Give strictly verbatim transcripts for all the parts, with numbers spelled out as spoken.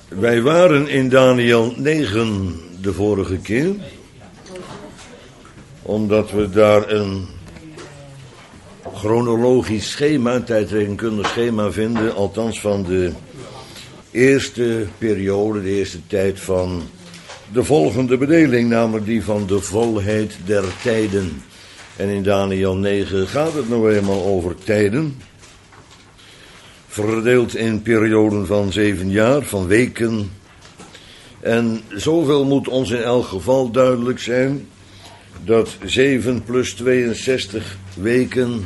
Wij waren in Daniël negen de vorige keer, omdat we daar een chronologisch schema, een tijdrekenkundig schema vinden, althans van de eerste periode, de eerste tijd van de volgende bedeling, namelijk die van de volheid der tijden. En in Daniël negen gaat het nou eenmaal over tijden, verdeeld in perioden van zeven jaar, van weken. En zoveel moet ons in elk geval duidelijk zijn, dat zeven plus tweeënzestig weken,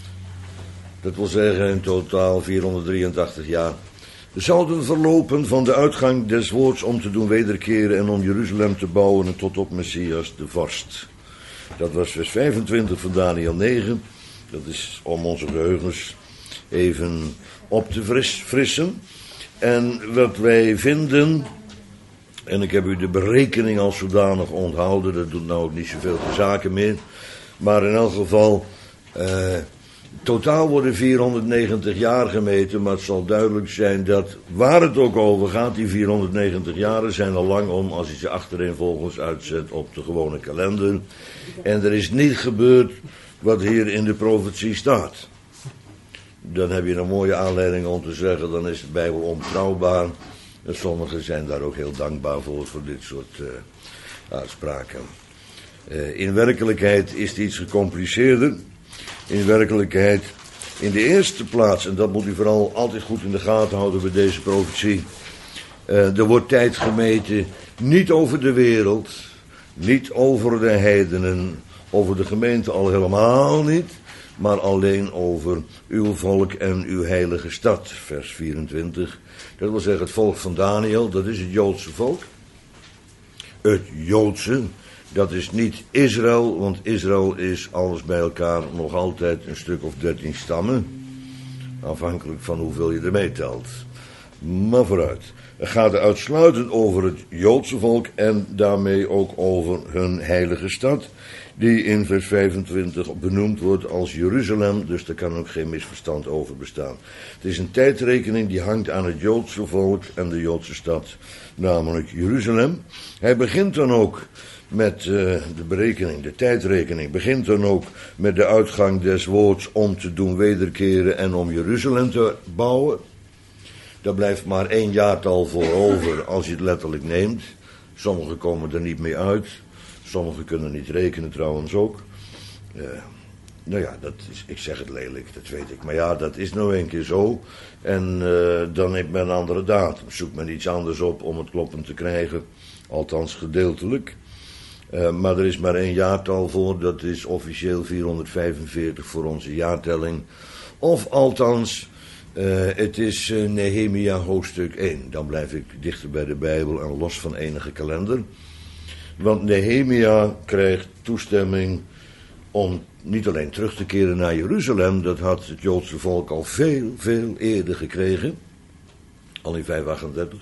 dat wil zeggen in totaal vierhonderddrieëntachtig jaar, zouden verlopen van de uitgang des woords om te doen wederkeren en om Jeruzalem te bouwen en tot op Messias de vorst. Dat was vers vijfentwintig van Daniël negen. Dat is om onze geheugens even op te fris, frissen. En wat wij vinden, en ik heb u de berekening als zodanig onthouden, dat doet nou ook niet zoveel de zaken meer, maar in elk geval, eh, totaal worden vierhonderdnegentig jaar gemeten, maar het zal duidelijk zijn dat, waar het ook over gaat, die vierhonderdnegentig jaren zijn al lang om als je ze achtereenvolgens uitzet op de gewone kalender. En er is niet gebeurd wat hier in de profetie staat. Dan heb je een mooie aanleiding om te zeggen, dan is de Bijbel onbetrouwbaar. En sommigen zijn daar ook heel dankbaar voor, voor dit soort uh, uitspraken. Uh, in werkelijkheid is het iets gecompliceerder. In werkelijkheid, in de eerste plaats, en dat moet u vooral altijd goed in de gaten houden bij deze profetie. Uh, er wordt tijd gemeten, niet over de wereld, niet over de heidenen, over de gemeente al helemaal niet, maar alleen over uw volk en uw heilige stad, vers vierentwintig. Dat wil zeggen het volk van Daniël, dat is het Joodse volk. Het Joodse, dat is niet Israël, want Israël is alles bij elkaar nog altijd een stuk of dertien stammen. Afhankelijk van hoeveel je ermee telt. Maar vooruit. Het gaat er uitsluitend over het Joodse volk en daarmee ook over hun heilige stad, die in vers vijfentwintig benoemd wordt als Jeruzalem, dus daar kan ook geen misverstand over bestaan. Het is een tijdrekening die hangt aan het Joodse volk en de Joodse stad, namelijk Jeruzalem. Hij begint dan ook met uh, de berekening, de tijdrekening, begint dan ook met de uitgang des woords om te doen wederkeren en om Jeruzalem te bouwen. Daar blijft maar één jaartal voor over als je het letterlijk neemt. Sommigen komen er niet mee uit. Sommigen kunnen niet rekenen trouwens ook. Uh, nou ja, dat is, ik zeg het lelijk, dat weet ik. Maar ja, dat is nou een keer zo. En uh, dan heb men een andere datum. Zoek men iets anders op om het kloppend te krijgen. Althans gedeeltelijk. Uh, maar er is maar één jaartal voor. Dat is officieel vierhonderdvijfenveertig voor onze jaartelling. Of althans, uh, het is uh, Nehemia hoofdstuk één. Dan blijf ik dichter bij de Bijbel en los van enige kalender. Want Nehemia krijgt toestemming om niet alleen terug te keren naar Jeruzalem. Dat had het Joodse volk al veel, veel eerder gekregen. Al in vijfhonderdachtendertig.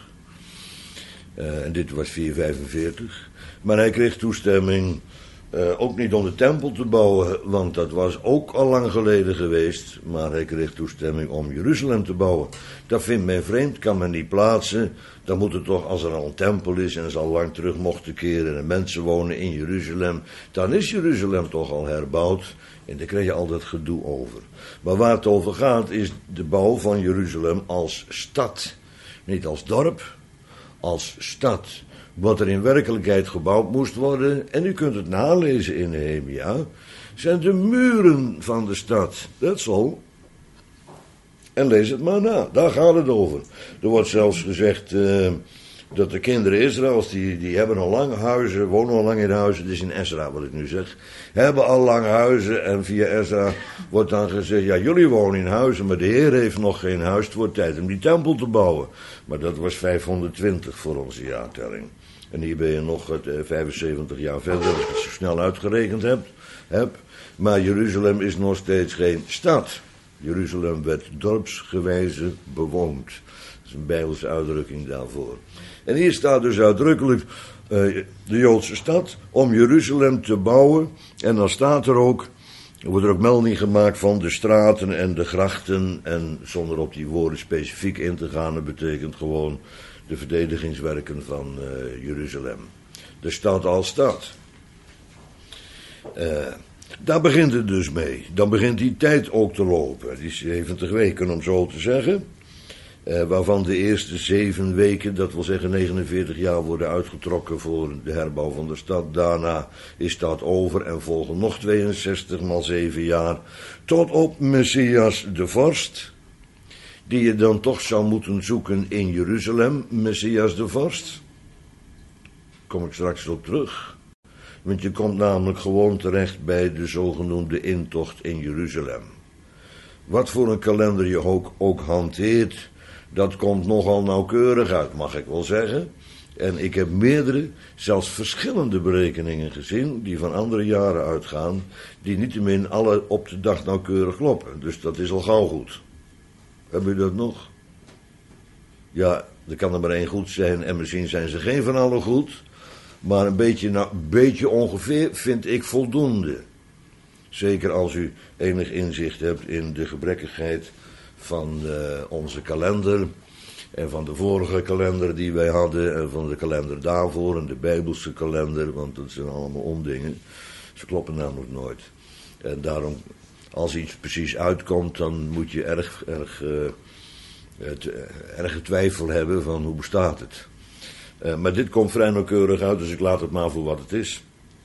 Uh, en dit was vierhonderdvijfenveertig. Maar hij kreeg toestemming uh, ook niet om de tempel te bouwen, want dat was ook al lang geleden geweest. Maar hij kreeg toestemming om Jeruzalem te bouwen. Dat vindt men vreemd, kan men niet plaatsen. Dan moet het toch, als er al een tempel is en ze al lang terug mochten keren en mensen wonen in Jeruzalem, dan is Jeruzalem toch al herbouwd. En daar krijg je al dat gedoe over. Maar waar het over gaat is de bouw van Jeruzalem als stad. Niet als dorp, als stad. Wat er in werkelijkheid gebouwd moest worden, en u kunt het nalezen in Nehemia, zijn de muren van de stad. Dat is al. En lees het maar na, daar gaat het over. Er wordt zelfs gezegd uh, dat de kinderen Israëls, die, die hebben al lang huizen, wonen al lang in huizen, dit is in Ezra wat ik nu zeg, hebben al lang huizen en via Ezra wordt dan gezegd, ja jullie wonen in huizen, maar de Heer heeft nog geen huis, het wordt tijd om die tempel te bouwen. Maar dat was vijfhonderdtwintig voor onze jaartelling. En hier ben je nog uh, vijfenzeventig jaar verder, als ik het zo snel uitgerekend heb, heb. Maar Jeruzalem is nog steeds geen stad. Jeruzalem werd dorpsgewijze bewoond. Dat is een Bijbelse uitdrukking daarvoor. En hier staat dus uitdrukkelijk uh, de Joodse stad om Jeruzalem te bouwen. En dan staat er ook Er wordt er ook melding gemaakt van de straten en de grachten. En zonder op die woorden specifiek in te gaan, dat betekent gewoon de verdedigingswerken van uh, Jeruzalem. De stad als stad. Uh, daar begint het dus mee. Dan begint die tijd ook te lopen. Die zeventig weken om zo te zeggen. Uh, waarvan de eerste zeven weken, dat wil zeggen negenenveertig jaar, worden uitgetrokken voor de herbouw van de stad. Daarna is dat over en volgen nog tweeënzestig maal zeven jaar. Tot op Messias de vorst, die je dan toch zou moeten zoeken in Jeruzalem. Messias de vorst. Kom ik straks op terug. Want je komt namelijk gewoon terecht bij de zogenoemde intocht in Jeruzalem. Wat voor een kalender je ook, ook hanteert, dat komt nogal nauwkeurig uit, mag ik wel zeggen. En ik heb meerdere, zelfs verschillende berekeningen gezien, die van andere jaren uitgaan, die niettemin alle op de dag nauwkeurig kloppen. Dus dat is al gauw goed. Hebben u dat nog? Ja, er kan er maar één goed zijn en misschien zijn ze geen van allen goed. Maar een beetje, nou, beetje ongeveer vind ik voldoende. Zeker als u enig inzicht hebt in de gebrekkigheid van uh, onze kalender. En van de vorige kalender die wij hadden. En van de kalender daarvoor en de Bijbelse kalender. Want dat zijn allemaal ondingen. Ze kloppen namelijk nooit. En daarom, als iets precies uitkomt, dan moet je erg, erg, uh, het, uh, erge twijfel hebben van hoe bestaat het. Uh, maar dit komt vrij nauwkeurig uit, dus ik laat het maar voor wat het is.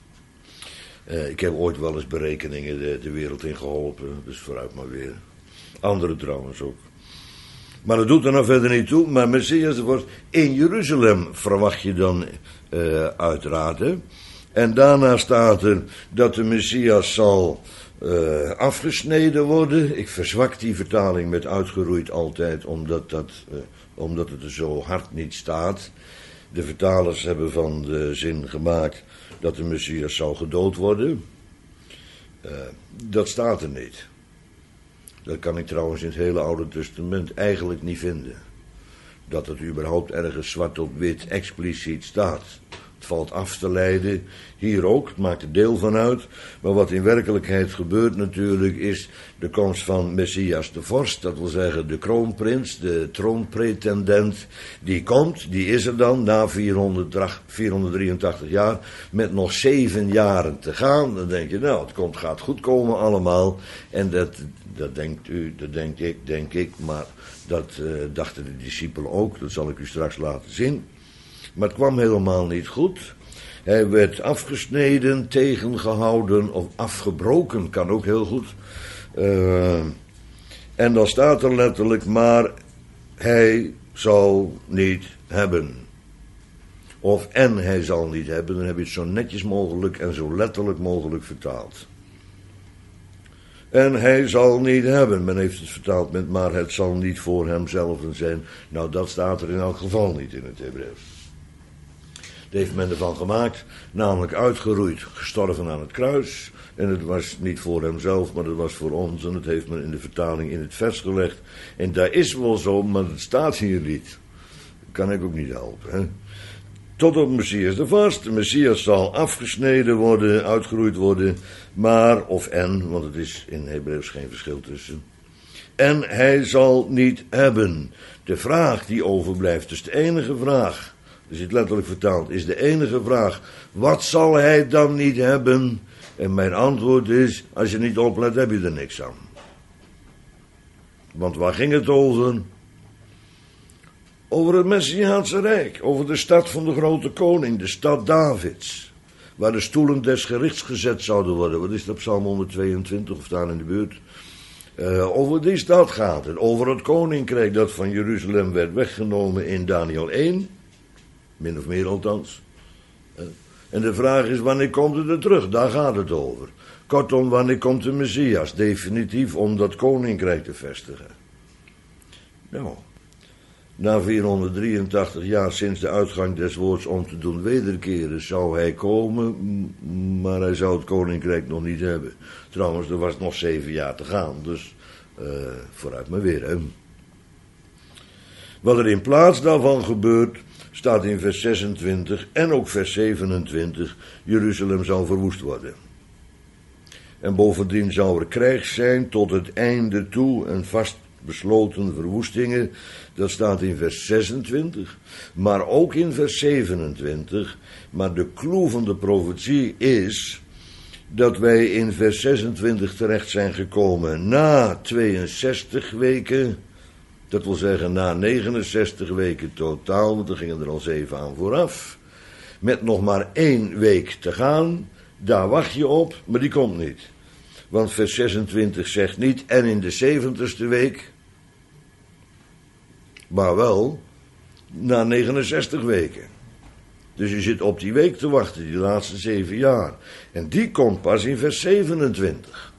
Uh, ik heb ooit wel eens berekeningen de, de wereld in geholpen, dus vooruit maar weer. Anderen trouwens ook. Maar dat doet er nou verder niet toe. Maar Messias de vorst in Jeruzalem verwacht je dan uh, uiteraard. Hè? En daarna staat er dat de Messias zal uh, afgesneden worden. Ik verzwak die vertaling met uitgeroeid altijd, omdat, dat, uh, omdat het er zo hard niet staat. De vertalers hebben van de zin gemaakt dat de Messias zou gedood worden. Uh, dat staat er niet. Dat kan ik trouwens in het hele Oude Testament eigenlijk niet vinden. Dat het überhaupt ergens zwart op wit expliciet staat. Het valt af te leiden, hier ook, het maakt er deel van uit. Maar wat in werkelijkheid gebeurt natuurlijk is de komst van Messias de vorst. Dat wil zeggen de kroonprins, de troonpretendent. Die komt, die is er dan na vierhonderddrieëntachtig jaar. Met nog zeven jaren te gaan. Dan denk je, nou, het komt, gaat goed komen allemaal. En dat, dat denkt u, dat denk ik, denk ik. Maar dat uh, dachten de discipelen ook. Dat zal ik u straks laten zien. Maar het kwam helemaal niet goed. Hij werd afgesneden, tegengehouden of afgebroken, kan ook heel goed. Uh, en dan staat er letterlijk, maar hij zal niet hebben. Of en hij zal niet hebben, dan heb je het zo netjes mogelijk en zo letterlijk mogelijk vertaald. En hij zal niet hebben. Men heeft het vertaald met, maar het zal niet voor hemzelf zijn. Nou, dat staat er in elk geval niet in het Hebreeuws. Dat heeft men ervan gemaakt, namelijk uitgeroeid, gestorven aan het kruis. En het was niet voor hemzelf, maar het was voor ons. En dat heeft men in de vertaling in het vers gelegd. En dat is wel zo, maar het staat hier niet. Dat kan ik ook niet helpen. Hè? Tot op Messias de vorst. De Messias zal afgesneden worden, uitgeroeid worden. Maar, of en, want het is in Hebreeuws geen verschil tussen. En hij zal niet hebben. De vraag die overblijft, dus de enige vraag, dus het letterlijk vertaald, is de enige vraag, wat zal hij dan niet hebben? En mijn antwoord is, als je niet oplet, heb je er niks aan. Want waar ging het over? Over het Messiaanse Rijk, over de stad van de grote koning, de stad Davids, waar de stoelen des gerichts gezet zouden worden. Wat is dat, Psalm honderdtweeëntwintig of daar in de buurt? Uh, over die stad gaat het, over het koninkrijk dat van Jeruzalem werd weggenomen in Daniel één, min of meer althans. Uh, en de vraag is, wanneer komt het er terug? Daar gaat het over. Kortom, wanneer komt de Messias? Definitief om dat koninkrijk te vestigen. Nou, na vierhonderddrieëntachtig jaar sinds de uitgang des woords om te doen wederkeren zou hij komen, maar hij zou het koninkrijk nog niet hebben. Trouwens, er was nog zeven jaar te gaan, dus uh, vooruit maar weer. Hè. Wat er in plaats daarvan gebeurt, staat in vers zesentwintig en ook vers zevenentwintig, Jeruzalem zal verwoest worden. En bovendien zou er krijg zijn tot het einde toe en vastbesloten verwoestingen. Dat staat in vers zesentwintig, maar ook in vers zevenentwintig. Maar de clue van de profetie is dat wij in vers zesentwintig terecht zijn gekomen na tweeënzestig weken. Dat wil zeggen na negenenzestig weken totaal, want er gingen er al zeven aan vooraf. Met nog maar één week te gaan, daar wacht je op, maar die komt niet. Want vers zesentwintig zegt niet, en in de zeventigste week, maar wel na negenenzestig weken. Dus je zit op die week te wachten, die laatste zeven jaar. En die komt pas in vers zevenentwintig.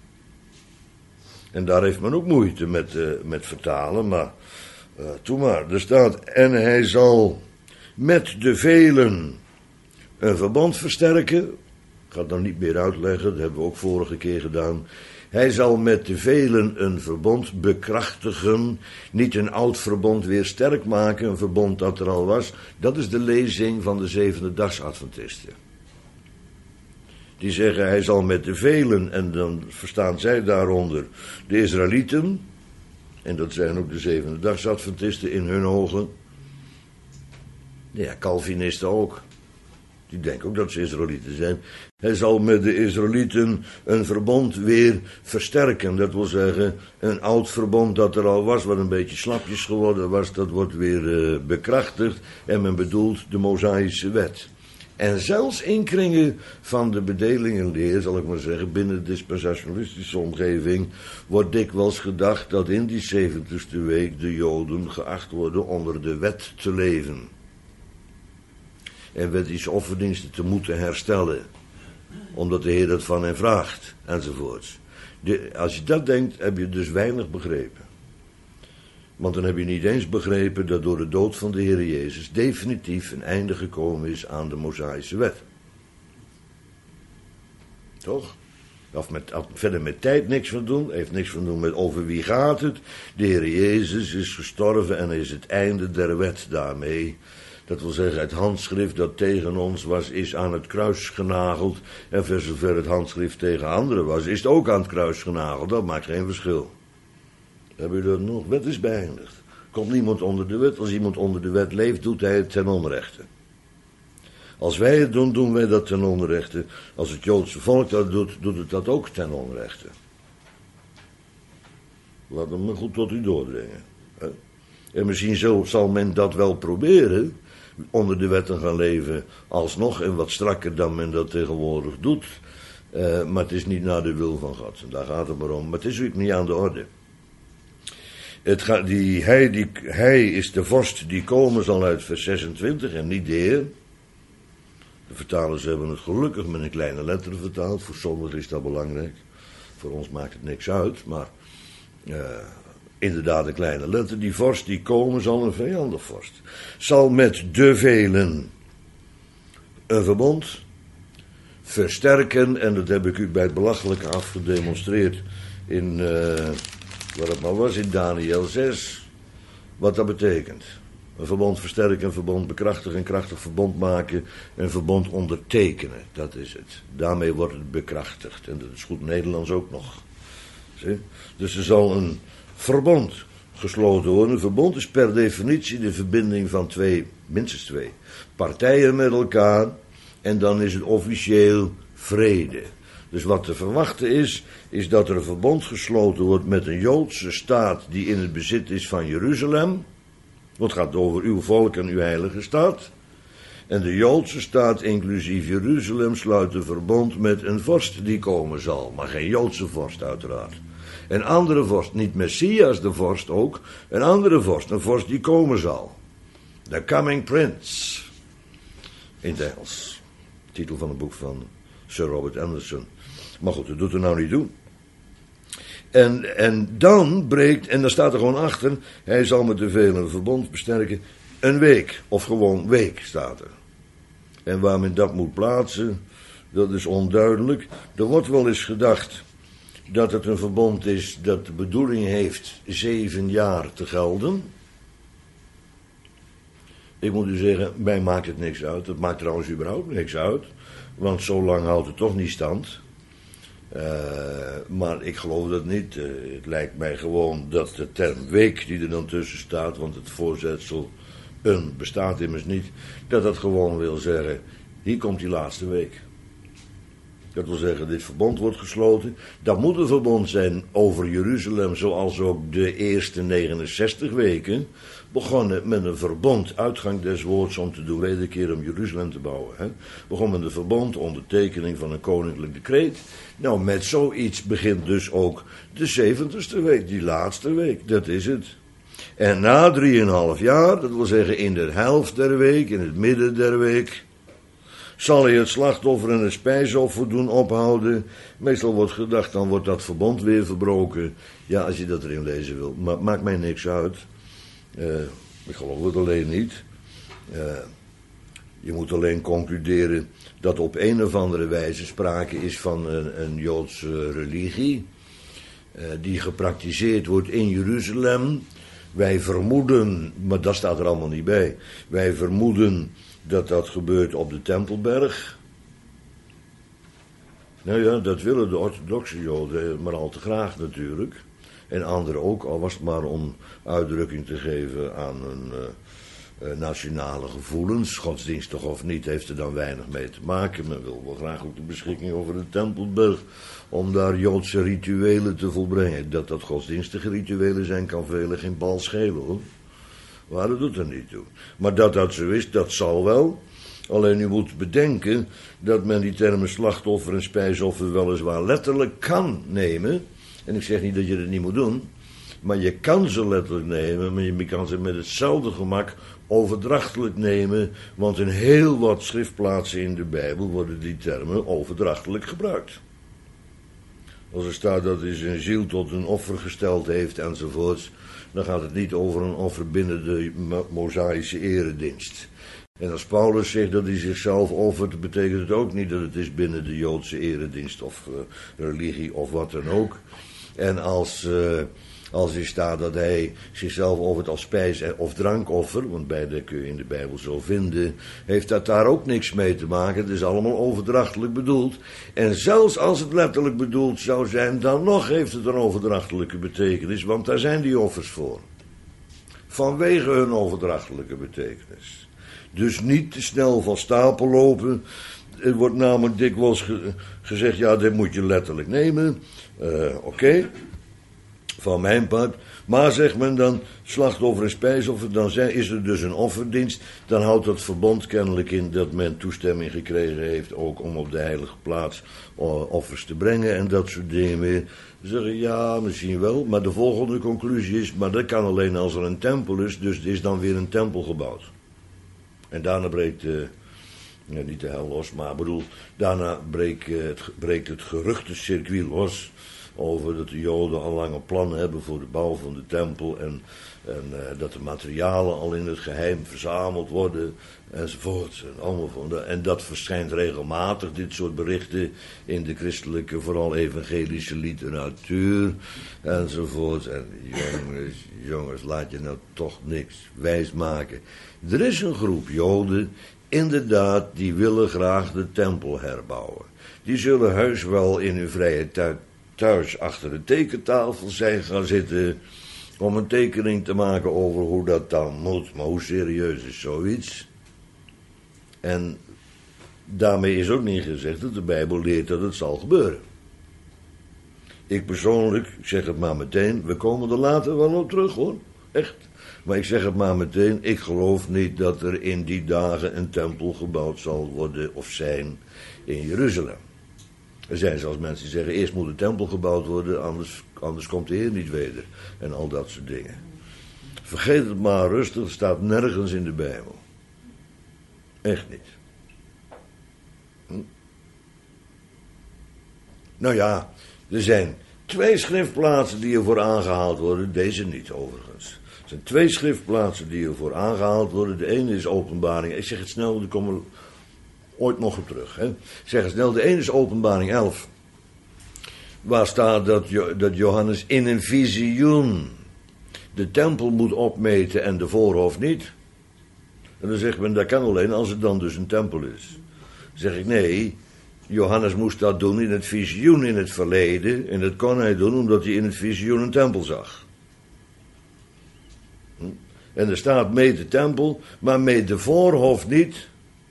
En daar heeft men ook moeite met, uh, met vertalen, maar uh, toe maar. Er staat, en hij zal met de velen een verbond versterken. Ik ga het nou niet meer uitleggen, dat hebben we ook vorige keer gedaan. Hij zal met de velen een verbond bekrachtigen, niet een oud verbond weer sterk maken, een verbond dat er al was. Dat is de lezing van de zevende dagsadventisten. Die zeggen, hij zal met de velen, en dan verstaan zij daaronder de Israëlieten, en dat zijn ook de zevende dagsadventisten in hun ogen. Ja, Calvinisten ook. Die denken ook dat ze Israëlieten zijn. Hij zal met de Israëlieten een verbond weer versterken. Dat wil zeggen, een oud verbond dat er al was, wat een beetje slapjes geworden was, dat wordt weer uh, bekrachtigd. En men bedoelt de Mosaïsche wet. En zelfs in kringen van de bedelingenleer, zal ik maar zeggen, binnen de dispensationalistische omgeving, wordt dikwijls gedacht dat in die zeventigste week de Joden geacht worden onder de wet te leven. En wettische offerdiensten te moeten herstellen. Omdat de Heer dat van hen vraagt. Enzovoorts. De, als je dat denkt, heb je dus weinig begrepen. Want dan heb je niet eens begrepen dat door de dood van de Heer Jezus definitief een einde gekomen is aan de Mosaïsche wet. Toch? Of met, of verder met tijd niks van doen, heeft niks van doen met over wie gaat het. De Heer Jezus is gestorven en is het einde der wet daarmee. Dat wil zeggen, het handschrift dat tegen ons was, is aan het kruis genageld. En voor zover het handschrift tegen anderen was, is het ook aan het kruis genageld. Dat maakt geen verschil. Hebben jullie dat nog? Wet is beëindigd. Komt niemand onder de wet. Als iemand onder de wet leeft, doet hij het ten onrechte. Als wij het doen, doen wij dat ten onrechte. Als het Joodse volk dat doet, doet het dat ook ten onrechte. Laat hem maar goed tot u doordringen. En misschien zo zal men dat wel proberen, onder de wet te gaan leven, alsnog en wat strakker dan men dat tegenwoordig doet. Uh, maar het is niet naar de wil van God. En daar gaat het maar om. Maar het is ook niet aan de orde. Het gaat, die, hij, die, hij is de vorst die komen zal uit vers zesentwintig en niet de Heer. De vertalers hebben het gelukkig met een kleine letter vertaald. Voor sommigen is dat belangrijk. Voor ons maakt het niks uit. Maar uh, inderdaad een kleine letter. Die vorst die komen zal een vijandig vorst. Zal met de velen een verbond versterken. En dat heb ik u bij het belachelijke afgedemonstreerd in, uh, wat het maar was, in Daniel zes. Wat dat betekent. Een verbond versterken, een verbond bekrachtigen, een krachtig verbond maken, een verbond ondertekenen. Dat is het. Daarmee wordt het bekrachtigd. En dat is goed Nederlands ook nog. Zie? Dus er zal een verbond gesloten worden. Een verbond is per definitie de verbinding van twee, minstens twee, partijen met elkaar. En dan is het officieel vrede. Dus wat te verwachten is, is dat er een verbond gesloten wordt met een Joodse staat die in het bezit is van Jeruzalem. Want het gaat over uw volk en uw heilige stad. En de Joodse staat, inclusief Jeruzalem, sluit een verbond met een vorst die komen zal. Maar geen Joodse vorst uiteraard. Een andere vorst, niet Messias de vorst ook. Een andere vorst, een vorst die komen zal. The Coming Prince. In het Engels. Titel van het boek van Sir Robert Anderson. Maar goed, dat doet er nou niet toe. En, en dan breekt, en dan staat er gewoon achter, hij zal met de velen een verbond versterken, een week, of gewoon week staat er. En waar men dat moet plaatsen, dat is onduidelijk. Er wordt wel eens gedacht dat het een verbond is dat de bedoeling heeft zeven jaar te gelden. Ik moet u zeggen, mij maakt het niks uit. Het maakt trouwens überhaupt niks uit, want zo lang houdt het toch niet stand. Uh, maar ik geloof dat niet. Uh, het lijkt mij gewoon dat de term week die er dan tussen staat, want het voorzetsel een bestaat immers niet, dat dat gewoon wil zeggen, hier komt die laatste week. Dat wil zeggen, dit verbond wordt gesloten. Dat moet een verbond zijn over Jeruzalem, zoals ook de eerste negenenzestig weken begonnen met een verbond, uitgang des woords, om te doen wederkeer om Jeruzalem te bouwen. Hè. Begon met een verbond, ondertekening van een koninklijk decreet. Nou, met zoiets begint dus ook de zeventigste week, die laatste week, dat is het. En na drieënhalf jaar, dat wil zeggen in de helft der week, in het midden der week, zal hij het slachtoffer en het spijsoffer doen ophouden. Meestal wordt gedacht, dan wordt dat verbond weer verbroken. Ja, als je dat erin lezen wil. Maar maakt mij niks uit. Uh, ik geloof het alleen niet. Uh, je moet alleen concluderen dat op een of andere wijze sprake is van een, een Joodse religie. Uh, die gepraktiseerd wordt in Jeruzalem. Wij vermoeden, maar dat staat er allemaal niet bij. Wij vermoeden dat dat gebeurt op de Tempelberg. Nou ja, dat willen de orthodoxe Joden maar al te graag natuurlijk. En anderen ook, al was het maar om uitdrukking te geven aan hun uh, uh, nationale gevoelens. Godsdienstig of niet, heeft er dan weinig mee te maken. Men wil wel graag ook de beschikking over de Tempelberg, om daar Joodse rituelen te volbrengen. Dat dat godsdienstige rituelen zijn, kan velen geen bal schelen, hoor. Maar dat doet er niet toe. Maar dat dat zo is, dat zal wel. Alleen u moet bedenken dat men die termen slachtoffer en spijsoffer weliswaar letterlijk kan nemen. En ik zeg niet dat je dat niet moet doen. Maar je kan ze letterlijk nemen, maar je kan ze met hetzelfde gemak overdrachtelijk nemen. Want in heel wat schriftplaatsen in de Bijbel worden die termen overdrachtelijk gebruikt. Als er staat dat hij zijn ziel tot een offer gesteld heeft enzovoorts, dan gaat het niet over een offer binnen de Mosaïsche eredienst. En als Paulus zegt dat hij zichzelf offert, betekent het ook niet dat het is binnen de Joodse eredienst of uh, religie of wat dan ook. En als, uh, als er staat dat hij zichzelf offert als spijs- of drankoffer, want beide kun je in de Bijbel zo vinden, heeft dat daar ook niks mee te maken. Het is allemaal overdrachtelijk bedoeld. En zelfs als het letterlijk bedoeld zou zijn, dan nog heeft het een overdrachtelijke betekenis, want daar zijn die offers voor. Vanwege hun overdrachtelijke betekenis. Dus niet te snel van stapel lopen. Er wordt namelijk dikwijls ge- gezegd, ja, dit moet je letterlijk nemen. Uh, Oké, okay. Van mijn part. Maar zegt men dan, slachtoffer en spijsoffer, dan zijn, is er dus een offerdienst. Dan houdt dat verbond kennelijk in dat men toestemming gekregen heeft, ook om op de heilige plaats uh, offers te brengen en dat soort dingen meer. Zeggen, ja, misschien wel, maar de volgende conclusie is, maar dat kan alleen als er een tempel is, dus er is dan weer een tempel gebouwd. En daarna breekt, uh, ja, niet de hel los, maar bedoel, daarna breekt, uh, het, breekt het geruchtencircuit los over dat de Joden al lang een plan hebben voor de bouw van de tempel en, en uh, dat de materialen al in het geheim verzameld worden enzovoort. En, allemaal van de, en dat verschijnt regelmatig, dit soort berichten, in de christelijke, vooral evangelische literatuur enzovoort. En jongens, jongens, laat je nou toch niks wijsmaken. Er is een groep Joden, inderdaad, die willen graag de tempel herbouwen. Die zullen heus wel in hun vrije tijd thuis achter de tekentafel zijn gaan zitten om een tekening te maken over hoe dat dan moet. Maar hoe serieus is zoiets? En daarmee is ook niet gezegd dat de Bijbel leert dat het zal gebeuren. Ik persoonlijk, ik zeg het maar meteen, we komen er later wel op terug hoor, echt. Maar ik zeg het maar meteen, ik geloof niet dat er in die dagen een tempel gebouwd zal worden of zijn in Jeruzalem. Er zijn zelfs mensen die zeggen, eerst moet de tempel gebouwd worden, anders, anders komt de Heer niet weder. En al dat soort dingen. Vergeet het maar rustig, het staat nergens in de Bijbel. Echt niet. Hm? Nou ja, er zijn twee schriftplaatsen die ervoor aangehaald worden, deze niet overigens. Er zijn twee schriftplaatsen die ervoor aangehaald worden. De ene is Openbaring, ik zeg het snel, daar komen we ooit nog op terug. Hè. Ik zeg het snel, de ene is Openbaring elf. Waar staat dat, dat Johannes in een visioen de tempel moet opmeten en de voorhof niet. En dan zegt men, dat kan alleen als het dan dus een tempel is. Dan zeg ik, nee, Johannes moest dat doen in het visioen in het verleden. En dat kon hij doen omdat hij in het visioen een tempel zag. En er staat mee de tempel, maar mee de voorhof niet.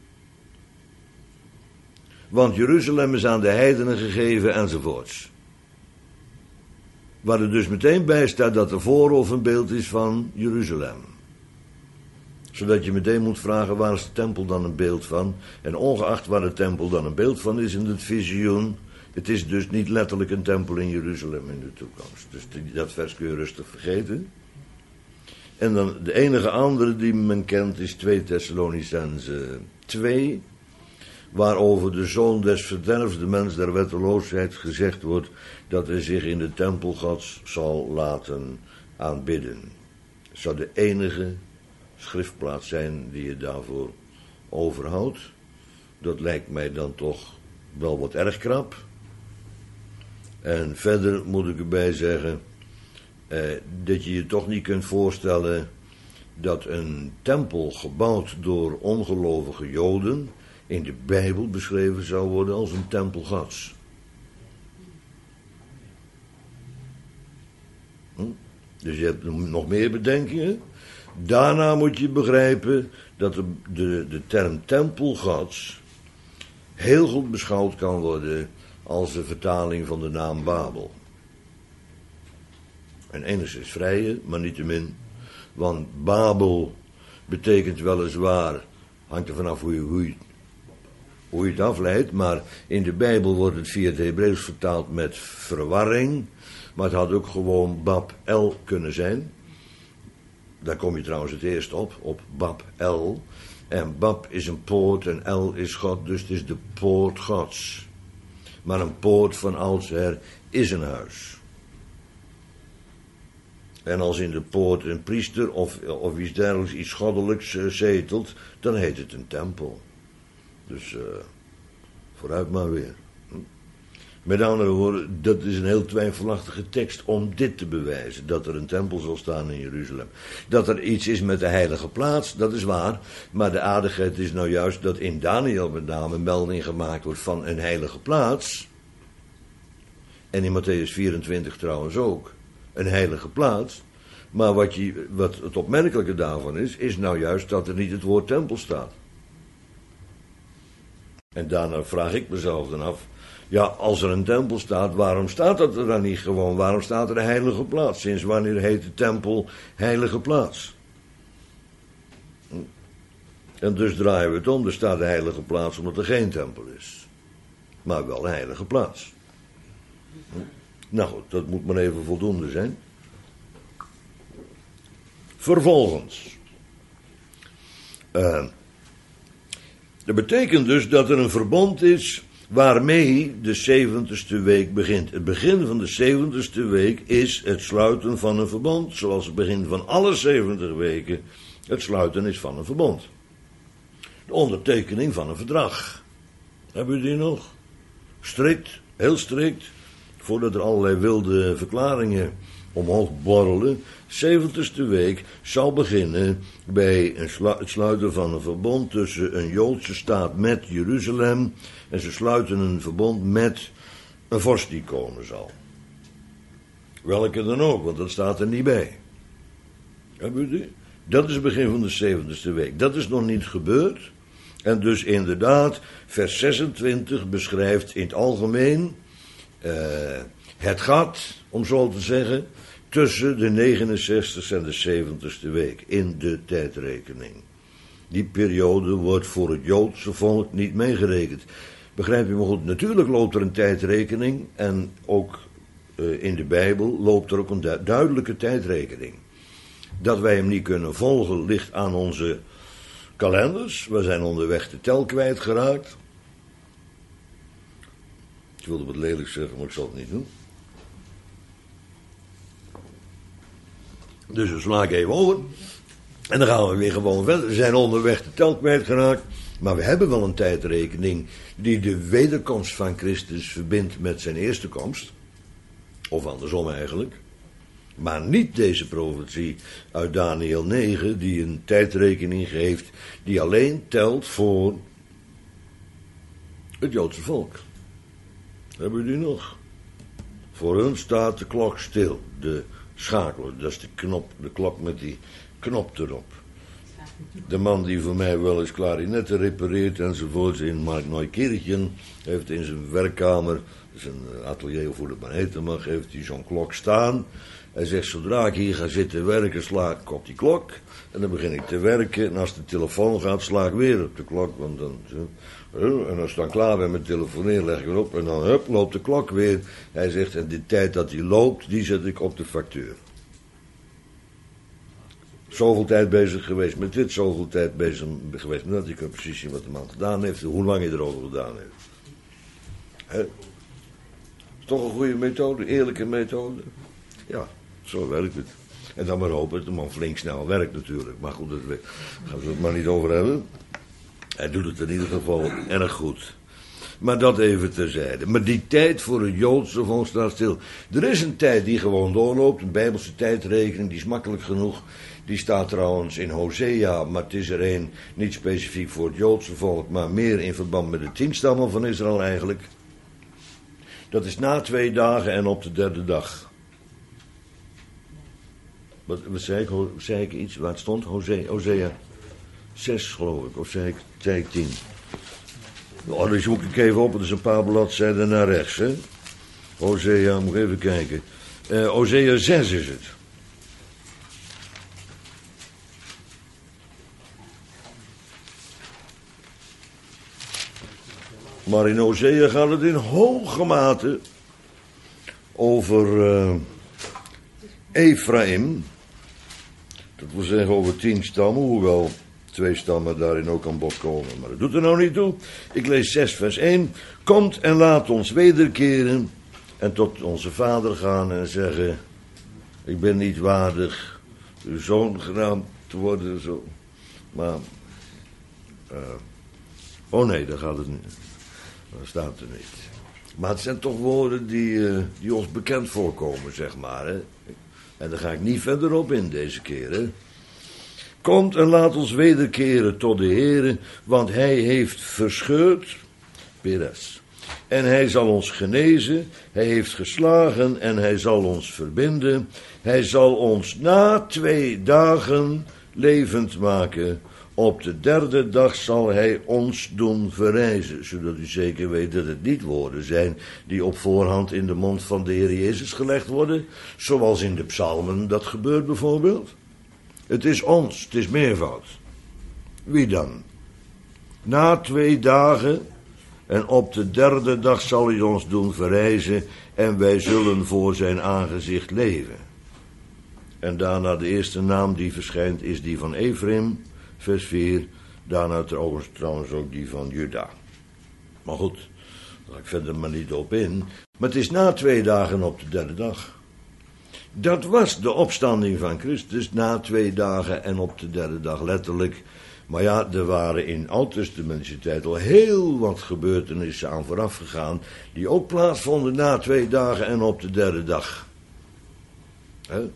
Want Jeruzalem is aan de heidenen gegeven enzovoorts. Waar er dus meteen bij staat dat de voorhof een beeld is van Jeruzalem. Zodat je meteen moet vragen, waar is de tempel dan een beeld van? En ongeacht waar de tempel dan een beeld van is in het visioen, het is dus niet letterlijk een tempel in Jeruzalem in de toekomst. Dus die, dat vers kun je rustig vergeten. En dan de enige andere die men kent is twee Thessalonicenzen twee, waarover de zoon des verderfs, de mens der wetteloosheid, gezegd wordt dat hij zich in de tempel Gods zal laten aanbidden. Het zou de enige schriftplaats zijn die je daarvoor overhoudt. Dat lijkt mij dan toch wel wat erg krap. En verder moet ik erbij zeggen eh, dat je je toch niet kunt voorstellen dat een tempel gebouwd door ongelovige Joden in de Bijbel beschreven zou worden als een tempel Gods. Hm? Dus je hebt nog meer bedenkingen. Daarna moet je begrijpen dat de, de, de term tempel Gods heel goed beschouwd kan worden als de vertaling van de naam Babel. En enigszins vrije, maar niettemin, want Babel betekent weliswaar, hangt er vanaf hoe je, hoe je, hoe je het afleidt, maar in de Bijbel wordt het via het Hebreeuws vertaald met verwarring, maar het had ook gewoon Bab-El kunnen zijn. Daar kom je trouwens het eerst op, op Bab-El. En Bab is een poort en El is God, dus het is de poort Gods. Maar een poort van oudsher is een huis. En als in de poort een priester of, of iets dergelijks, iets goddelijks uh, zetelt, dan heet het een tempel. Dus uh, vooruit maar weer. Hm? Met andere woorden, dat is een heel twijfelachtige tekst om dit te bewijzen. Dat er een tempel zal staan in Jeruzalem. Dat er iets is met de heilige plaats, dat is waar. Maar de aardigheid is nou juist dat in Daniel met name melding gemaakt wordt van een heilige plaats. En in Matthäus vierentwintig trouwens ook. Een heilige plaats. Maar wat, je, wat het opmerkelijke daarvan is, is nou juist dat er niet het woord tempel staat. En daarna vraag ik mezelf dan af, ja, als er een tempel staat, waarom staat dat er dan niet gewoon? Waarom staat er een heilige plaats? Sinds wanneer heet de tempel heilige plaats? En dus draaien we het om, er staat een heilige plaats omdat er geen tempel is. Maar wel een heilige plaats. Nou goed, dat moet maar even voldoende zijn. Vervolgens. Uh, dat betekent dus dat er een verbond is waarmee de zeventigste week begint. Het begin van de zeventigste week is het sluiten van een verbond. Zoals het begin van alle zeventig weken het sluiten is van een verbond. De ondertekening van een verdrag. Hebben we die nog? Strikt, heel strikt. Voordat er allerlei wilde verklaringen omhoog borrelen. zeventigste week zal beginnen bij een slu- het sluiten van een verbond tussen een Joodse staat met Jeruzalem. En ze sluiten een verbond met een vorst die komen zal. Welke dan ook, want dat staat er niet bij. Hebben we die? Dat is het begin van de zeventigste week. Dat is nog niet gebeurd. En dus inderdaad, vers zesentwintig beschrijft in het algemeen Uh, het gat, om zo te zeggen, tussen de negenenzestigste en de zeventigste week in de tijdrekening. Die periode wordt voor het Joodse volk niet meegerekend. Begrijp je me goed? Natuurlijk loopt er een tijdrekening en ook uh, in de Bijbel loopt er ook een du- duidelijke tijdrekening. Dat wij hem niet kunnen volgen ligt aan onze kalenders. We zijn onderweg de tel kwijtgeraakt. Ik wilde wat lelijk zeggen, maar ik zal het niet doen. Dus we sla ik even over. En dan gaan we weer gewoon verder. We zijn onderweg de tel kwijtgeraakt. Maar we hebben wel een tijdrekening die de wederkomst van Christus verbindt met zijn eerste komst. Of andersom eigenlijk. Maar niet deze profetie uit Daniel negen die een tijdrekening geeft die alleen telt voor Het Joodse volk. Hebben we die nog? Voor hun staat de klok stil. De schakel, dat is de knop, de klok met die knop erop. De man die voor mij wel eens klarinetten repareert enzovoorts in Markt-Neukirchen heeft in zijn werkkamer, zijn atelier of hoe dat maar heten mag, heeft hij zo'n klok staan. Hij zegt, zodra ik hier ga zitten werken, sla ik op die klok. En dan begin ik te werken. En als de telefoon gaat, sla ik weer op de klok. Want dan, en als ik dan klaar ben met telefoneren, leg ik weer op. En dan hup, loopt de klok weer. Hij zegt, en die tijd dat die loopt, die zet ik op de factuur. Zoveel tijd bezig geweest met dit, zoveel tijd bezig geweest met dat. Je kunt precies zien wat de man gedaan heeft en hoe lang hij erover gedaan heeft. He? Is toch een goede methode, eerlijke methode? Ja, zo werkt het. En dan maar hopen dat de man flink snel werkt natuurlijk. Maar goed, daar gaan we het maar niet over hebben. Hij doet het in ieder geval erg goed. Maar dat even terzijde. Maar die tijd voor het Joodse volk staat stil. Er is een tijd die gewoon doorloopt, een Bijbelse tijdrekening, die is makkelijk genoeg. Die staat trouwens in Hosea, maar het is er een niet specifiek voor het Joodse volk, maar meer in verband met de tien stammen van Israël eigenlijk. Dat is na twee dagen en op de derde dag. Wat, wat zei ik? Zei ik iets waar het stond? Hosea, Hosea zes geloof ik, of zei ik, zei ik tien? Oh, dus zoek ik even op, het is een paar bladzijden naar rechts, hè. Hosea, moet ik even kijken. Uh, Hosea zes is het. Maar in Hosea gaat het in hoge mate over uh, Ephraim. Dat wil zeggen over tien stammen, hoewel twee stammen daarin ook aan bod komen. Maar dat doet er nou niet toe. Ik lees zes vers één. Komt en laat ons wederkeren en tot onze vader gaan en zeggen, ik ben niet waardig uw zoon genaamd te worden. Zo. Maar, uh, oh nee, daar gaat het niet. Dat staat er niet. Maar het zijn toch woorden die, uh, die ons bekend voorkomen, zeg maar. Hè? En daar ga ik niet verder op in deze keer. Hè? Komt en laat ons wederkeren tot de Heere, want hij heeft verscheurd, Peres. En hij zal ons genezen, hij heeft geslagen en hij zal ons verbinden. Hij zal ons na twee dagen levend maken. Op de derde dag zal hij ons doen verrijzen, zodat u zeker weet dat het niet woorden zijn die op voorhand in de mond van de Heer Jezus gelegd worden, zoals in de psalmen dat gebeurt bijvoorbeeld. Het is ons, het is meervoud. Wie dan? Na twee dagen en op de derde dag zal hij ons doen verrijzen en wij zullen voor zijn aangezicht leven. En daarna de eerste naam die verschijnt is die van Ephraim, vers vier, daarna trouwens ook die van Juda. Maar goed, daar ga ik verder maar niet op in. Maar het is na twee dagen op de derde dag. Dat was de opstanding van Christus na twee dagen en op de derde dag letterlijk. Maar ja, er waren in oud-testamentische tijd al heel wat gebeurtenissen aan vooraf gegaan, die ook plaatsvonden na twee dagen en op de derde dag. He?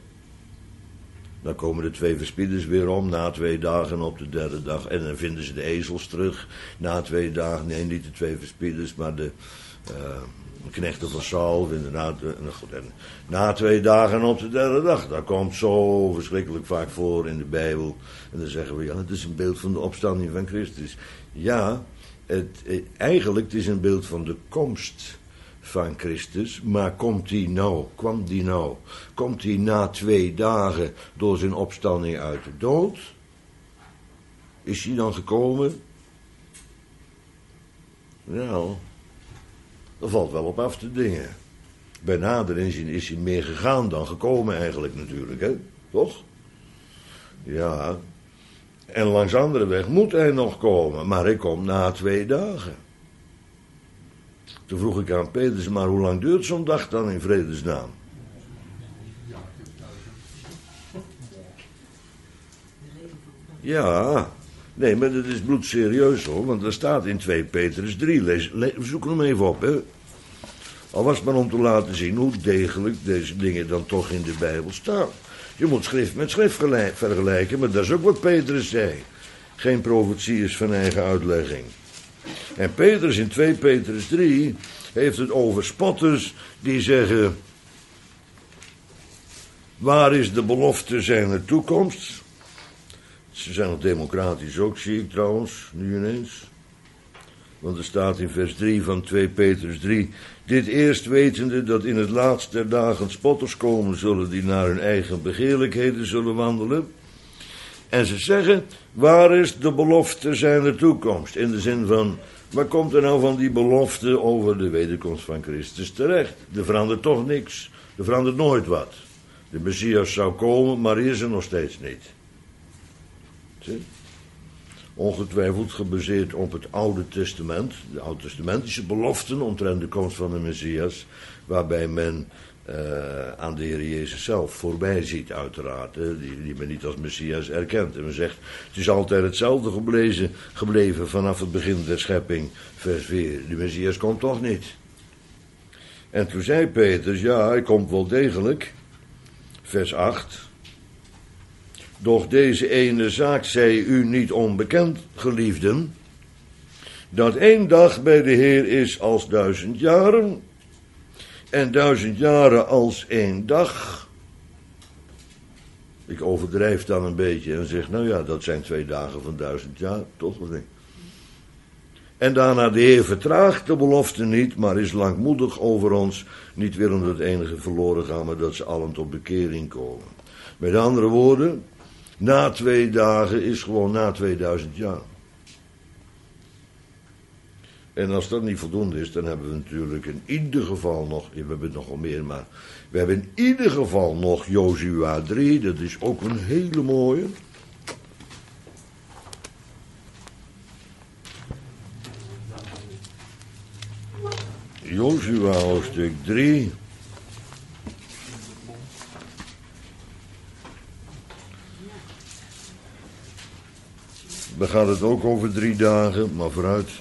Dan komen de twee verspieders weer om, na twee dagen op de derde dag. En dan vinden ze de ezels terug, na twee dagen. Nee, niet de twee verspieders, maar de uh, knechten van Saul. Inderdaad, uh, goed, en na twee dagen op de derde dag. Dat komt zo verschrikkelijk vaak voor in de Bijbel. En dan zeggen we, ja, het is een beeld van de opstanding van Christus. Ja, het, eigenlijk het is een beeld van de komst van Christus, maar komt die nou, kwam die nou, komt die na twee dagen door zijn opstanding uit de dood? Is hij dan gekomen? Nou, er valt wel op af te dingen. Bij nader inzien is hij meer gegaan dan gekomen eigenlijk natuurlijk, hè? Toch? Ja, en langs andere weg moet hij nog komen, maar hij komt na twee dagen. Toen vroeg ik aan Petrus, maar hoe lang duurt zo'n dag dan in vredesnaam? Ja, nee, maar dat is bloedserieus hoor, want er staat in twee Petrus drie, lees, lees, zoek hem even op, hè. Al was het maar om te laten zien hoe degelijk deze dingen dan toch in de Bijbel staan. Je moet schrift met schrift vergelijken, maar dat is ook wat Petrus zei. Geen profetie is van eigen uitlegging. En Petrus in twee Petrus drie heeft het over spotters die zeggen: waar is de belofte zijner toekomst? Ze zijn nog democratisch ook, zie ik trouwens, nu ineens. Want er staat in vers drie van twee Petrus drie: dit eerst wetende dat in het laatst der dagen spotters komen zullen die naar hun eigen begeerlijkheden zullen wandelen. En ze zeggen: waar is de belofte zijner toekomst? In de zin van: waar komt er nou van die belofte over de wederkomst van Christus terecht? Er verandert toch niks. Er verandert nooit wat. De Messias zou komen, maar die is er nog steeds niet. Zie? Ongetwijfeld gebaseerd op het Oude Testament, de Oud-testamentische beloften omtrent de komst van de Messias, waarbij men uh, aan de Heer Jezus zelf voorbij ziet, uiteraard, hè, die, die men niet als Messias erkent. En men zegt: het is altijd hetzelfde gebleven, gebleven vanaf het begin der schepping, vers vier. De Messias komt toch niet. En toen zei Petrus: ja, hij komt wel degelijk, vers acht. Doch deze ene zaak zij u niet onbekend, geliefden, dat één dag bij de Heer is als duizend jaren, en duizend jaren als één dag. Ik overdrijf dan een beetje en zeg: nou ja, dat zijn twee dagen van duizend jaar, toch of niet? En daarna: de Heer vertraagt de belofte niet, maar is langmoedig over ons, niet willend dat enige verloren gaan, maar dat ze allen tot bekering komen. Met andere woorden, na twee dagen is gewoon na tweeduizend jaar. En als dat niet voldoende is, dan hebben we natuurlijk in ieder geval nog, we hebben nog wel meer, maar we hebben in ieder geval nog Jozua drie, dat is ook een hele mooie. Jozua hoofdstuk drie. Dan gaat het ook over drie dagen, maar vooruit.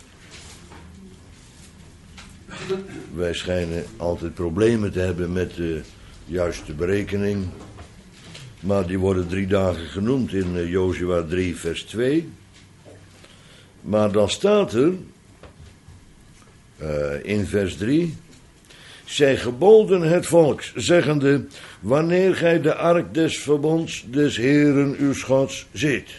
Wij schijnen altijd problemen te hebben met de juiste berekening. Maar die worden drie dagen genoemd in uh, Jozua drie vers twee. Maar dan staat er uh, in vers drie: zij geboden het volk, zeggende: wanneer gij de ark des verbonds des Heeren uw Gods ziet,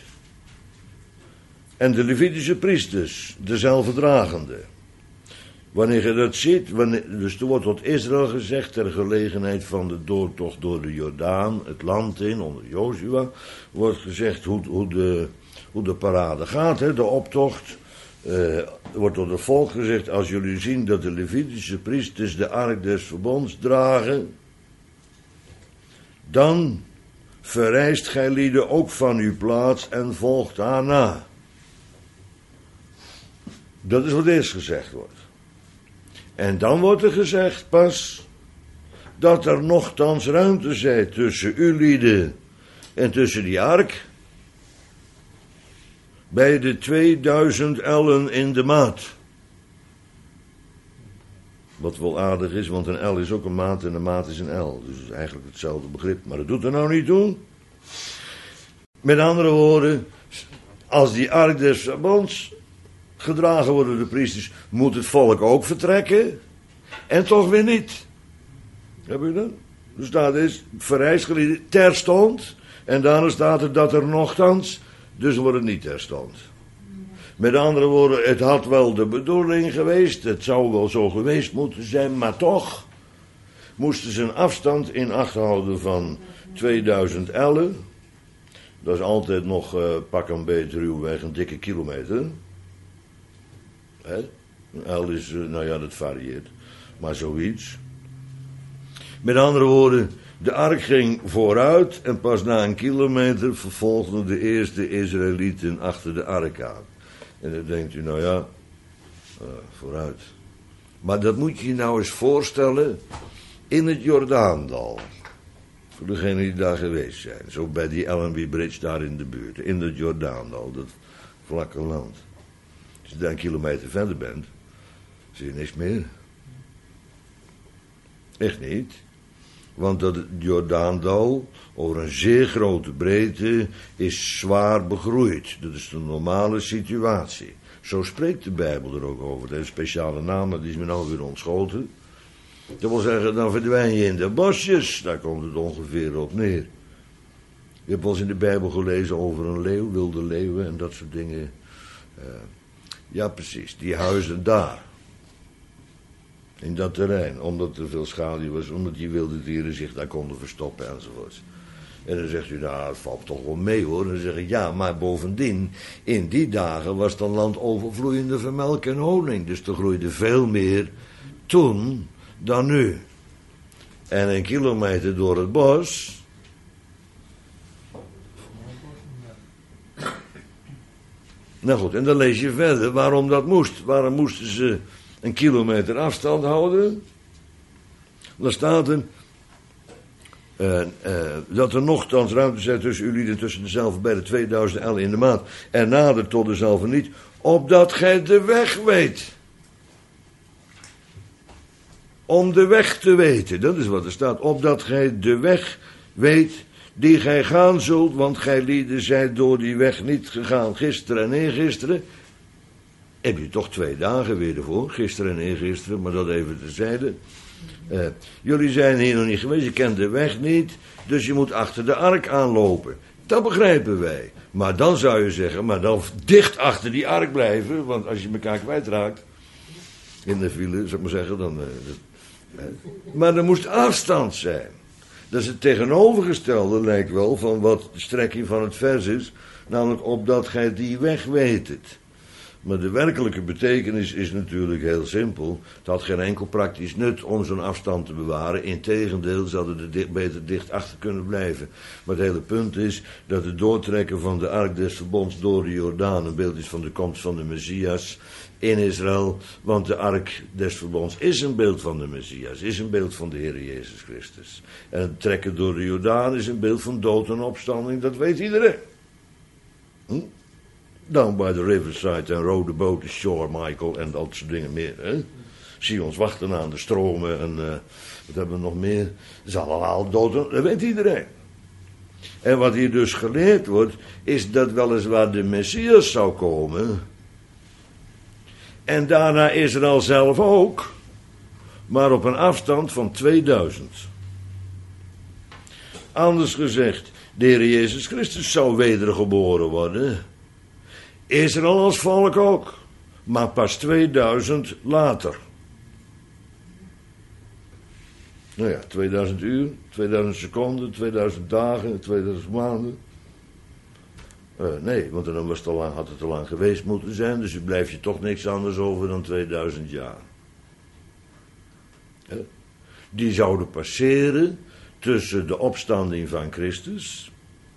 en de Levitische priesters, dezelfde dragende. Wanneer je dat ziet, wanneer, dus er wordt tot Israël gezegd, ter gelegenheid van de doortocht door de Jordaan, het land in, onder Jozua, wordt gezegd hoe, hoe, de, hoe de parade gaat, hè, de optocht. Uh, wordt door het volk gezegd: als jullie zien dat de Levitische priesters de ark des verbonds dragen, dan verrijst gij lieden ook van uw plaats en volgt haar na. Dat is wat eerst gezegd wordt. En dan wordt er gezegd pas dat er nochtans ruimte zij tussen u lieden en tussen die ark, bij de tweeduizend ellen in de maat. Wat wel aardig is, want een L is ook een maat en een maat is een L. Dus het is eigenlijk hetzelfde begrip, maar dat doet er nou niet toe. Met andere woorden, als die ark des verbonds gedragen worden door de priesters, moet het volk ook vertrekken. En toch weer niet. Heb je dat? Er staat is verrijst gelieden terstond. En daarna staat er dat er nochtans, dus wordt het niet terstond. Met andere woorden, het had wel de bedoeling geweest, het zou wel zo geweest moeten zijn, maar toch moesten ze een afstand in acht houden van tweeduizend ellen. Dat is altijd nog, uh, pak een beetje ruwweg, een dikke kilometer. He? Een L is, uh, nou ja, dat varieert, maar zoiets. Met andere woorden, de ark ging vooruit en pas na een kilometer vervolgden de eerste Israëlieten achter de ark aan. En dan denkt u, nou ja, uh, vooruit. Maar dat moet je je nou eens voorstellen in het Jordaandal. Voor degenen die daar geweest zijn. Zo bij die Allenby Bridge daar in de buurt. In het Jordaandal, dat vlakke land. Als je daar een kilometer verder bent, zie je niks meer. Echt niet. Want dat Jordaandal over een zeer grote breedte is zwaar begroeid. Dat is de normale situatie. Zo spreekt de Bijbel er ook over. Dat heeft een speciale naam, maar die is me nou weer ontschoten. Dat wil zeggen, dan verdwijn je in de bosjes. Daar komt het ongeveer op neer. Je hebt wel eens in de Bijbel gelezen over een leeuw, wilde leeuwen en dat soort dingen. Uh, ja, precies. Die huizen daar. In dat terrein. Omdat er veel schaduw was. Omdat die wilde dieren zich daar konden verstoppen enzovoort. En dan zegt u, nou, het valt toch wel mee hoor. En dan zeg ik, ja, maar bovendien, in die dagen was het land overvloeiende van melk en honing. Dus er groeide veel meer toen dan nu. En een kilometer door het bos. Nou goed, en dan lees je verder waarom dat moest. Waarom moesten ze een kilometer afstand houden? Dan staat er uh, uh, dat er nochtans ruimte zijn tussen jullie en tussen dezelfde bij de tweeduizend ellen in de maand. En nader tot dezelfde niet, opdat gij de weg weet. Om de weg te weten, dat is wat er staat. Opdat gij de weg weet die gij gaan zult, want gij lieden zijt door die weg niet gegaan gisteren en eergisteren. Heb je toch twee dagen weer ervoor, gisteren en eergisteren, maar dat even terzijde. Uh, jullie zijn hier nog niet geweest, je kent de weg niet, dus je moet achter de ark aanlopen. Dat begrijpen wij. Maar dan zou je zeggen, maar dan dicht achter die ark blijven, want als je elkaar kwijtraakt in de file, zou ik maar zeggen, dan... Uh, dat, uh, maar er moest afstand zijn. Dat is het tegenovergestelde, lijkt wel, van wat de strekking van het vers is, namelijk opdat gij die weg weet. Maar de werkelijke betekenis is natuurlijk heel simpel. Het had geen enkel praktisch nut om zo'n afstand te bewaren. Integendeel, ze hadden er dicht, beter dicht achter kunnen blijven. Maar het hele punt is dat het doortrekken van de ark des verbonds door de Jordaan een beeld is van de komst van de Messias in Israël. Want de ark des verbonds is een beeld van de Messias, is een beeld van de Heer Jezus Christus. En het trekken door de Jordaan is een beeld van dood en opstanding, dat weet iedereen. Hm? Down by the riverside and row the boat ashore, Michael, en dat soort dingen meer. Hè? Zie ons wachten aan de stromen en uh, wat hebben we nog meer? Dat is allemaal dood, dat weet iedereen. En wat hier dus geleerd wordt, is dat weliswaar de Messias zou komen. En daarna Israël zelf ook, maar op een afstand van tweeduizend. Anders gezegd, de Heer Jezus Christus zou wedergeboren worden. Israël als volk ook, maar pas tweeduizend later. Nou ja, tweeduizend uur, tweeduizend seconden, tweeduizend dagen, tweeduizend maanden. Uh, nee, want dan was het te lang, had het te lang geweest moeten zijn, dus er blijft je toch niks anders over dan tweeduizend jaar. Uh, die zouden passeren tussen de opstanding van Christus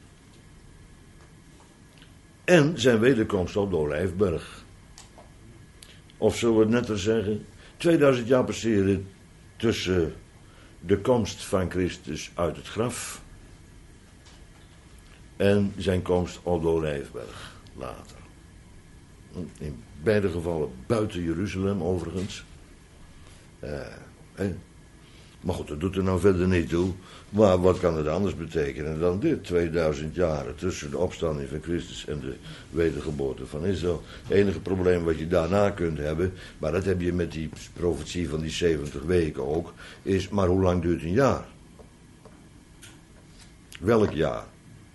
en zijn wederkomst op de Olijfberg. Of zullen we het netter zeggen, tweeduizend jaar passeren tussen de komst van Christus uit het graf en zijn komst op de Olijfberg later. In beide gevallen buiten Jeruzalem overigens. Uh, eh. Maar goed, dat doet er nou verder niet toe. Maar wat kan het anders betekenen dan dit? tweeduizend jaren tussen de opstanding van Christus en de wedergeboorte van Israël. Het enige probleem wat je daarna kunt hebben, maar dat heb je met die profetie van die zeventig weken ook, is, maar hoe lang duurt een jaar? Welk jaar?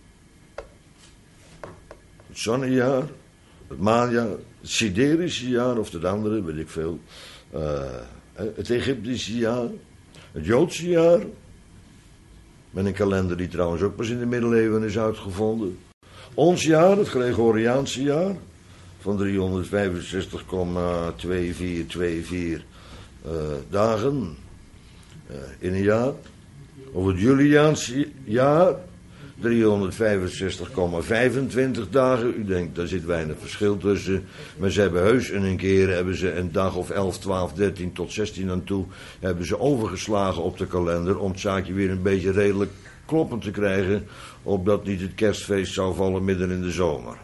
Het zonnejaar, het maanjaar, het siderische jaar of het andere, weet ik veel. Uh, het Egyptische jaar, het Joodse jaar. Met een kalender die trouwens ook pas in de middeleeuwen is uitgevonden. Ons jaar, het Gregoriaanse jaar, van driehonderdvijfenzestig komma twee vier twee vier uh, dagen uh, in een jaar. Of het Juliaanse jaar, driehonderdvijfenzestig komma vijfentwintig dagen. U denkt, daar zit weinig verschil tussen. Maar ze hebben heus en een keer hebben ze een dag of elf, twaalf, dertien tot zestien aan toe hebben ze overgeslagen op de kalender om het zaakje weer een beetje redelijk kloppend te krijgen, opdat niet het kerstfeest zou vallen midden in de zomer.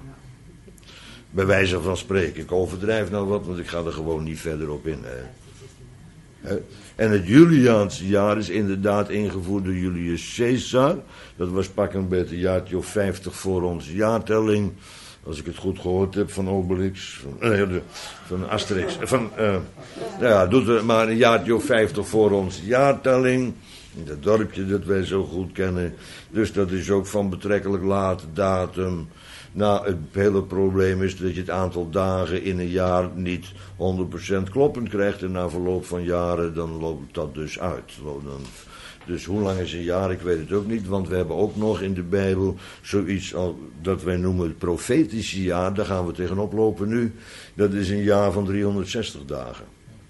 Bij wijze van spreken. Ik overdrijf nou wat, want ik ga er gewoon niet verder op in. Hè. En het Juliaanse jaar is inderdaad ingevoerd door Julius Caesar. Dat was pakkend bij het jaartje of vijftig voor onze jaartelling. Als ik het goed gehoord heb van Obelix, van, uh, de, van Asterix, van, uh, nou ja, doet er maar een jaartje of vijftig voor onze jaartelling. In dat dorpje dat wij zo goed kennen. Dus dat is ook van betrekkelijk late datum. Nou, het hele probleem is dat je het aantal dagen in een jaar niet honderd procent kloppend krijgt. En na verloop van jaren, dan loopt dat dus uit. Dan, dus hoe lang is een jaar? Ik weet het ook niet. Want we hebben ook nog in de Bijbel zoiets als, dat wij noemen het profetische jaar. Daar gaan we tegenop lopen nu. Dat is een jaar van driehonderdzestig dagen.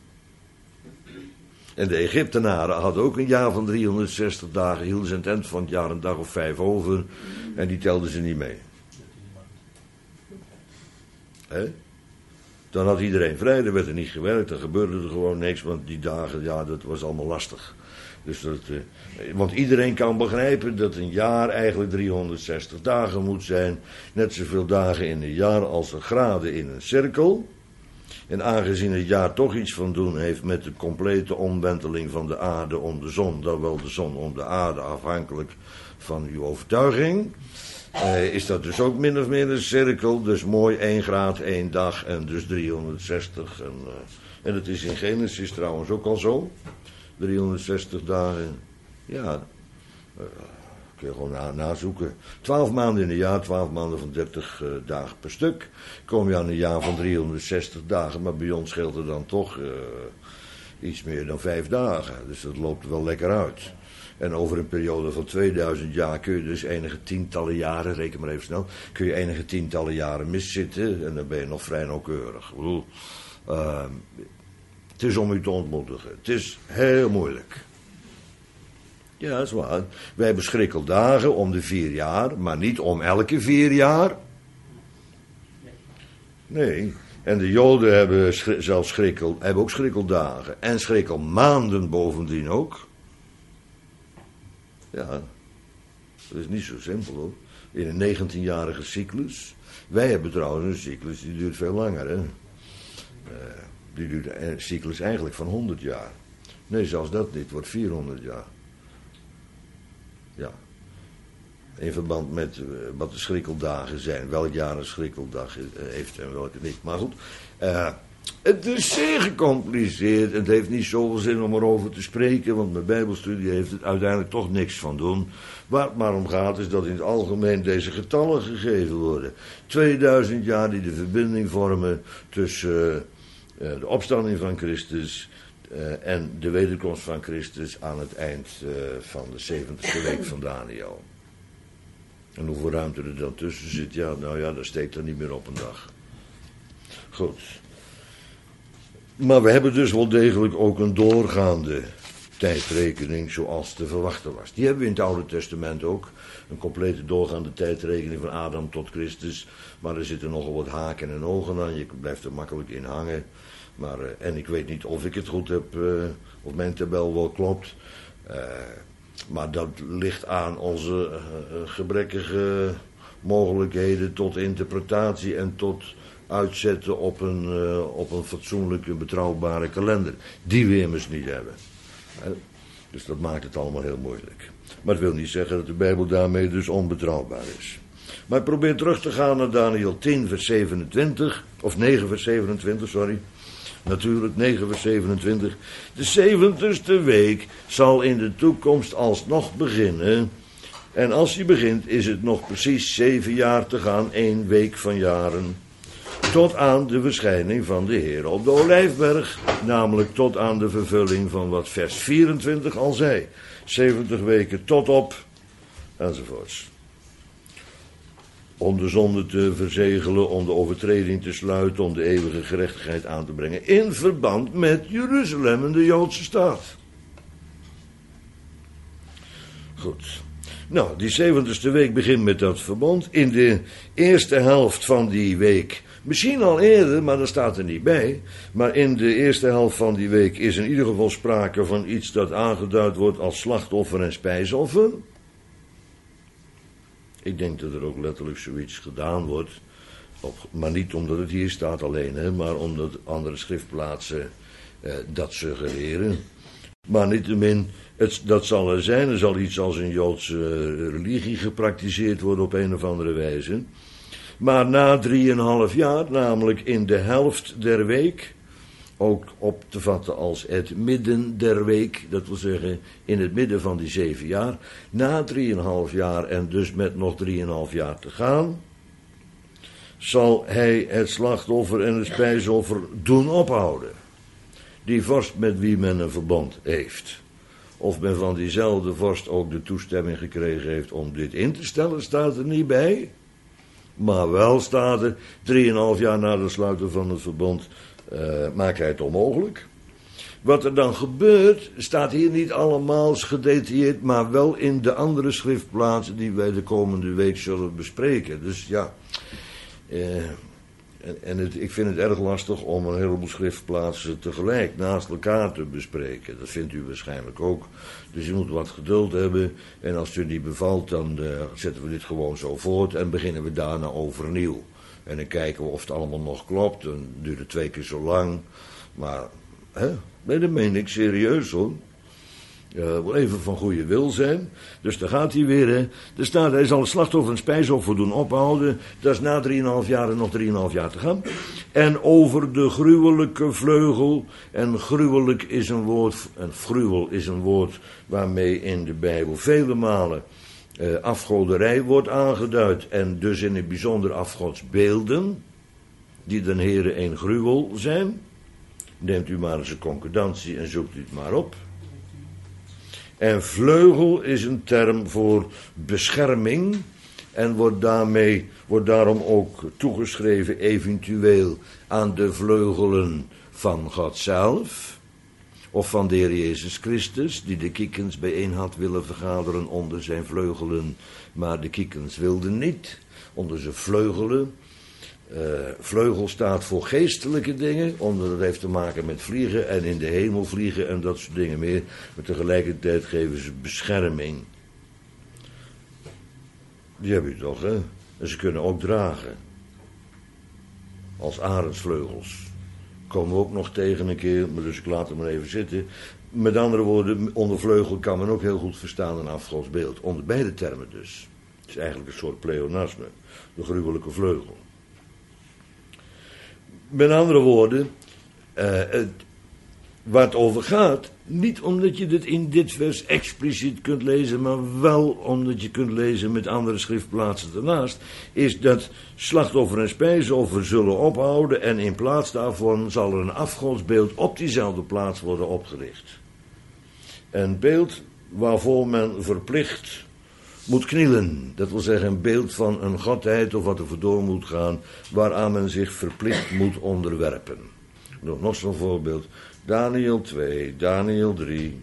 En de Egyptenaren hadden ook een jaar van driehonderdzestig dagen. Hielden ze aan het eind van het jaar een dag of vijf over. En die telden ze niet mee. He? Dan had iedereen vrij, er werd er niet gewerkt, er gebeurde er gewoon niks, want die dagen, ja, dat was allemaal lastig. Dus dat, eh, want iedereen kan begrijpen dat een jaar eigenlijk driehonderdzestig dagen moet zijn, net zoveel dagen in een jaar als er graden in een cirkel. En aangezien het jaar toch iets van doen heeft met de complete omwenteling van de aarde om de zon, dan wel de zon om de aarde, afhankelijk van uw overtuiging, Uh, is dat dus ook min of meer een cirkel. Dus mooi één graad, één dag en dus driehonderdzestig. En, uh, en dat is in Genesis trouwens ook al zo. driehonderdzestig dagen. Ja, uh, kun je gewoon na, nazoeken. twaalf maanden in een jaar, twaalf maanden van dertig uh, dagen per stuk. Kom je aan een jaar van driehonderdzestig dagen. Maar bij ons scheelt er dan toch uh, iets meer dan vijf dagen. Dus dat loopt wel lekker uit. En over een periode van tweeduizend jaar kun je dus enige tientallen jaren, reken maar even snel, kun je enige tientallen jaren miszitten en dan ben je nog vrij nauwkeurig. Ik bedoel, uh, het is om u te ontmoedigen. Het is heel moeilijk. Ja, dat is waar. Wij hebben schrikkeldagen om de vier jaar, maar niet om elke vier jaar. Nee. En de Joden hebben schri- zelfs schrikkel, hebben ook schrikkeldagen. En schrikkelmaanden bovendien ook. Ja, dat is niet zo simpel hoor. In een negentienjarige cyclus. Wij hebben trouwens een cyclus die duurt veel langer, hè. Uh, die duurt een cyclus eigenlijk van honderd jaar. Nee, zelfs dat niet, wordt vierhonderd jaar. Ja. In verband met uh, wat de schrikkeldagen zijn. Welk jaar een schrikkeldag heeft en welke niet. Maar goed, uh, het is zeer gecompliceerd. Het heeft niet zoveel zin om erover te spreken, want mijn Bijbelstudie heeft het uiteindelijk toch niks van doen. Waar het maar om gaat is dat in het algemeen deze getallen gegeven worden. tweeduizend jaar die de verbinding vormen tussen uh, uh, de opstanding van Christus uh, en de wederkomst van Christus aan het eind uh, van de zeventigste week van Daniel. En hoeveel ruimte er dan tussen zit, ja, nou ja, dat steekt er niet meer op een dag. Goed. Maar we hebben dus wel degelijk ook een doorgaande tijdrekening zoals te verwachten was. Die hebben we in het Oude Testament ook. Een complete doorgaande tijdrekening van Adam tot Christus. Maar er zitten nogal wat haken en ogen aan. Je blijft er makkelijk in hangen. Maar, uh, en ik weet niet of ik het goed heb, uh, of mijn tabel wel klopt. Uh, maar dat ligt aan onze uh, gebrekkige mogelijkheden tot interpretatie en tot uitzetten op een, uh, op een fatsoenlijke, betrouwbare kalender. Die we immers niet hebben. Uh, dus dat maakt het allemaal heel moeilijk. Maar het wil niet zeggen dat de Bijbel daarmee dus onbetrouwbaar is. Maar ik probeer terug te gaan naar Daniel tien vers zevenentwintig, of negen vers zevenentwintig, sorry. Natuurlijk, negen vers zevenentwintig. De zeventigste week zal in de toekomst alsnog beginnen. En als die begint is het nog precies zeven jaar te gaan, één week van jaren. Tot aan de verschijning van de Heer op de Olijfberg. Namelijk tot aan de vervulling van wat vers vierentwintig al zei. zeventig weken tot op, enzovoorts. Om de zonde te verzegelen, om de overtreding te sluiten, om de eeuwige gerechtigheid aan te brengen. In verband met Jeruzalem en de Joodse staat. Goed. Nou, die zeventigste week begint met dat verbond. In de eerste helft van die week, misschien al eerder, maar dat staat er niet bij. Maar in de eerste helft van die week is in ieder geval sprake van iets dat aangeduid wordt als slachtoffer en spijsoffer. Ik denk dat er ook letterlijk zoiets gedaan wordt. Op, maar niet omdat het hier staat alleen, hè, maar omdat andere schriftplaatsen eh, dat suggereren. Maar niettemin, het, dat zal er zijn. Er zal iets als een Joodse uh, religie gepraktiseerd worden op een of andere wijze. Maar na drieënhalf jaar, namelijk in de helft der week, ook op te vatten als het midden der week, dat wil zeggen in het midden van die zeven jaar, na drieënhalf jaar en dus met nog drieënhalf jaar te gaan, zal hij het slachtoffer en het spijsoffer doen ophouden. Die vorst met wie men een verbond heeft. Of men van diezelfde vorst ook de toestemming gekregen heeft om dit in te stellen, staat er niet bij. Maar wel staat er, drieënhalf jaar na de sluiting van het verbond, uh, maakt hij het onmogelijk. Wat er dan gebeurt, staat hier niet allemaal gedetailleerd, maar wel in de andere schriftplaatsen die wij de komende week zullen bespreken. Dus ja, uh, en, en het, ik vind het erg lastig om een heleboel schriftplaatsen tegelijk naast elkaar te bespreken. Dat vindt u waarschijnlijk ook. Dus u moet wat geduld hebben. En als het u niet bevalt, dan uh, zetten we dit gewoon zo voort en beginnen we daarna overnieuw. En dan kijken we of het allemaal nog klopt. Dan duurt het twee keer zo lang. Maar, hè? Nee, dat meen ik serieus hoor. Uh, wel even van goede wil zijn. Dus daar gaat hij weer. Hè. Er staat, hij zal het slachtoffer en spijsoffer doen ophouden. Dat is na drieënhalf jaar en nog drieënhalf jaar te gaan. En over de gruwelijke vleugel. En gruwelijk is een woord. En gruwel is een woord waarmee in de Bijbel vele malen uh, afgoderij wordt aangeduid. En dus in het bijzonder afgodsbeelden. Die den Heere een gruwel zijn. Neemt u maar eens een concordantie en zoekt u het maar op. En vleugel is een term voor bescherming en wordt, daarmee, wordt daarom ook toegeschreven eventueel aan de vleugelen van God zelf of van de Heer Jezus Christus, die de kiekens bijeen had willen vergaderen onder zijn vleugelen, maar de kiekens wilden niet, onder zijn vleugelen. Uh, vleugel staat voor geestelijke dingen, omdat het heeft te maken met vliegen en in de hemel vliegen en dat soort dingen meer. Maar tegelijkertijd geven ze bescherming. Die hebben u toch, hè? En ze kunnen ook dragen. Als arendsvleugels. Komen we ook nog tegen een keer, maar dus ik laat het maar even zitten. Met andere woorden, onder vleugel kan men ook heel goed verstaan een afgodsbeeld. Onder beide termen dus. Het is eigenlijk een soort pleonasme. De gruwelijke vleugel. Met andere woorden, uh, het, waar het over gaat, niet omdat je dit in dit vers expliciet kunt lezen, maar wel omdat je kunt lezen met andere schriftplaatsen ernaast, is dat slachtoffer en spijsoffer zullen ophouden en in plaats daarvan zal er een afgodsbeeld op diezelfde plaats worden opgericht. Een beeld waarvoor men verplicht moet knielen. Dat wil zeggen een beeld van een godheid of wat er voor door moet gaan, waaraan men zich verplicht moet onderwerpen. Nog, nog zo'n voorbeeld. Daniel twee, Daniel drie.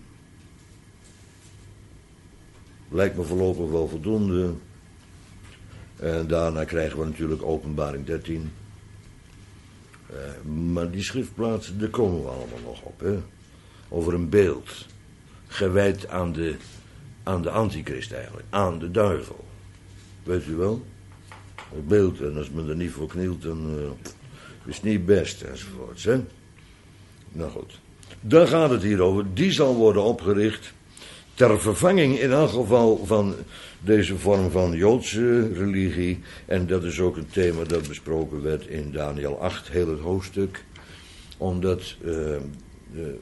Lijkt me voorlopig wel voldoende. En daarna krijgen we natuurlijk Openbaring dertien. Uh, maar die schriftplaatsen, daar komen we allemaal nog op. Hè? Over een beeld. Gewijd aan de... Aan de antichrist eigenlijk, aan de duivel. Weet u wel? Het beeld, en als men er niet voor knielt, dan uh, is het niet best, enzovoorts. Hè? Nou goed. Daar gaat het hier over. Die zal worden opgericht ter vervanging in elk geval van deze vorm van Joodse religie. En dat is ook een thema dat besproken werd in Daniel acht, heel het hoofdstuk. Omdat... Uh, de,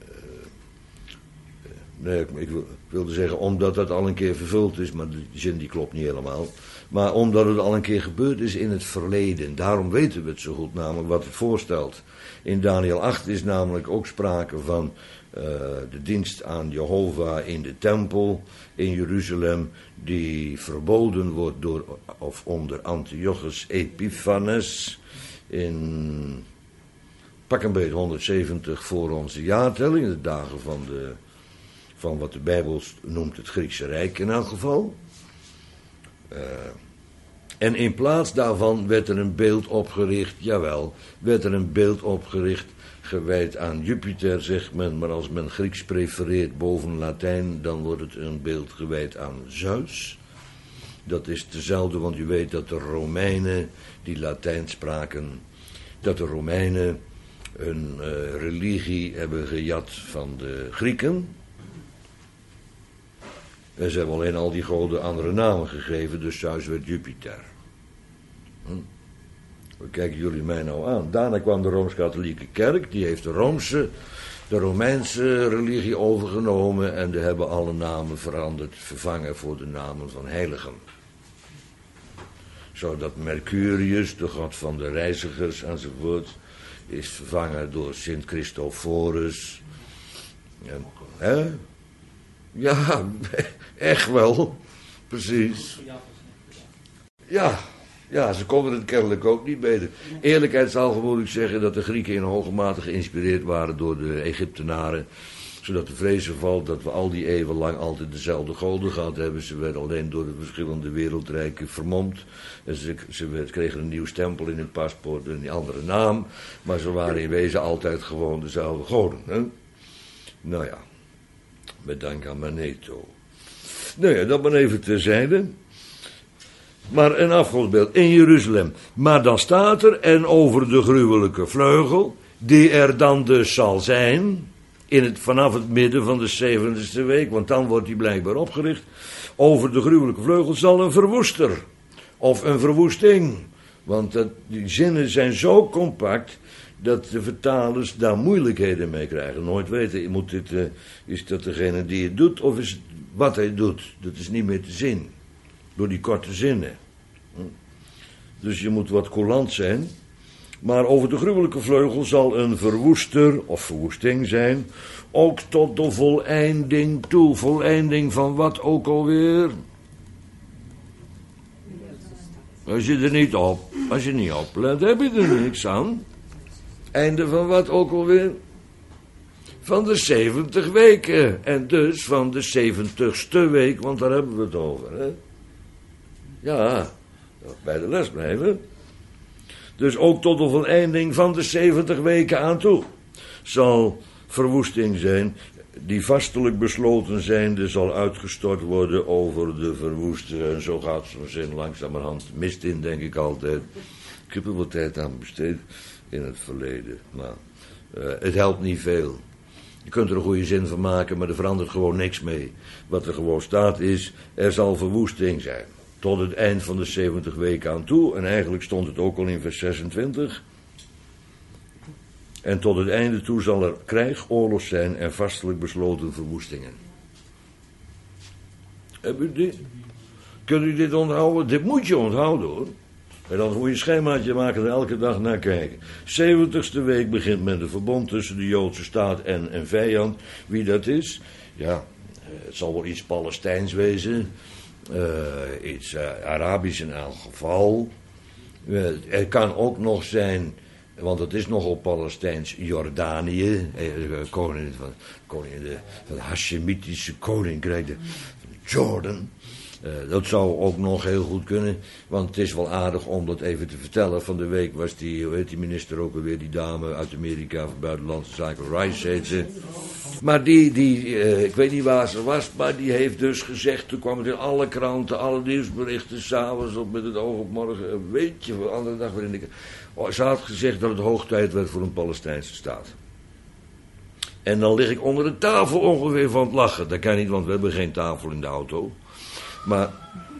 Nee, ik wilde zeggen omdat dat al een keer vervuld is, maar die zin die klopt niet helemaal. Maar omdat het al een keer gebeurd is in het verleden. Daarom weten we het zo goed, namelijk wat het voorstelt. In Daniel acht is namelijk ook sprake van uh, de dienst aan Jehovah in de tempel in Jeruzalem, die verboden wordt door of onder Antiochus Epiphanes in pak een beetje honderdzeventig voor onze jaartelling, de dagen van de... van wat de Bijbel noemt het Griekse Rijk in elk geval. Uh, en in plaats daarvan werd er een beeld opgericht, jawel, werd er een beeld opgericht, gewijd aan Jupiter, zegt men, maar als men Grieks prefereert boven Latijn, dan wordt het een beeld gewijd aan Zeus. Dat is dezelfde, want u weet dat de Romeinen, die Latijn spraken, dat de Romeinen hun uh, religie hebben gejat van de Grieken. En ze hebben alleen al die goden andere namen gegeven, dus Zeus werd Jupiter. Hm? Wat kijken jullie mij nou aan? Daarna kwam de Rooms-Katholieke Kerk, die heeft de Roomse, de Romeinse religie overgenomen en die hebben alle namen veranderd, vervangen voor de namen van heiligen. Zodat Mercurius, de god van de reizigers enzovoort, is vervangen door Sint Christophorus. En, hè? Ja, echt wel. Precies. Ja, ja, ze konden het kennelijk ook niet beter. Eerlijkheidshalve moet ik zeggen dat de Grieken in hoge mate geïnspireerd waren door de Egyptenaren. Zodat de vrezen valt dat we al die eeuwen lang altijd dezelfde goden gehad hebben. Ze werden alleen door de verschillende wereldrijken vermomd. En ze, ze kregen een nieuw stempel in hun paspoort, een andere naam. Maar ze waren in wezen altijd gewoon dezelfde goden. Hè? Nou ja, met dank aan Manetho. Nou ja, dat maar even terzijde. Maar een afgodsbeeld in Jeruzalem. Maar dan staat er, en over de gruwelijke vleugel, die er dan dus zal zijn, in het, vanaf het midden van de zeventigste week, want dan wordt die blijkbaar opgericht, over de gruwelijke vleugel zal een verwoester, of een verwoesting. Want dat, die zinnen zijn zo compact, dat de vertalers daar moeilijkheden mee krijgen. Nooit weten, moet dit, uh, is dat degene die het doet, of is het wat hij doet? Dat is niet meer te zien. Door die korte zinnen. Dus je moet wat coulant zijn. Maar over de gruwelijke vleugel zal een verwoester of verwoesting zijn. Ook tot de voleinding toe. Voleinding van wat ook alweer? Als je er niet op, als je niet oplet, heb je er niks aan. Einde van wat ook alweer? Van de zeventig weken. En dus van de zeventigste week, want daar hebben we het over. Hè? Ja, bij de les blijven. Dus ook tot de voleinding van de zeventig weken aan toe zal verwoesting zijn, die vastelijk besloten zijnde zal uitgestort worden over de verwoester. En zo gaat zo'n zin langzamerhand mist in, denk ik altijd. Ik heb er wat tijd aan besteed in het verleden, maar uh, het helpt niet veel. Je kunt er een goede zin van maken, maar er verandert gewoon niks mee. Wat er gewoon staat is, er zal verwoesting zijn. Tot het eind van de zeventig weken aan toe. En eigenlijk stond het ook al in vers zesentwintig. En tot het einde toe zal er krijg, oorlog zijn en vastelijk besloten verwoestingen. Heb u dit? Kunt u dit onthouden? Dit moet je onthouden hoor. En dan moet je een schemaatje maken en elke dag naar kijken. zeventigste week begint met een verbond tussen de Joodse staat en een vijand. Wie dat is? Ja, het zal wel iets Palestijns wezen. Uh, iets uh, Arabisch in elk geval. Uh, er kan ook nog zijn, want het is nogal Palestijns, Jordanië. Uh, koning van, koning de, van het Hashemitische koninkrijk, de, Jordan. Uh, dat zou ook nog heel goed kunnen, want het is wel aardig om dat even te vertellen. Van de week was die, hoe heet die minister ook alweer, die dame uit Amerika van Buitenlandse Zaken, Rice heet ze. Maar die, die uh, ik weet niet waar ze was, maar die heeft dus gezegd, toen kwam het in alle kranten, alle nieuwsberichten, s'avonds op met het oog op morgen, een weetje, een andere dag waarin ik... Oh, ze had gezegd dat het hoog tijd werd voor een Palestijnse staat. En dan lig ik onder de tafel ongeveer van het lachen. Dat kan niet, want we hebben geen tafel in de auto. Maar,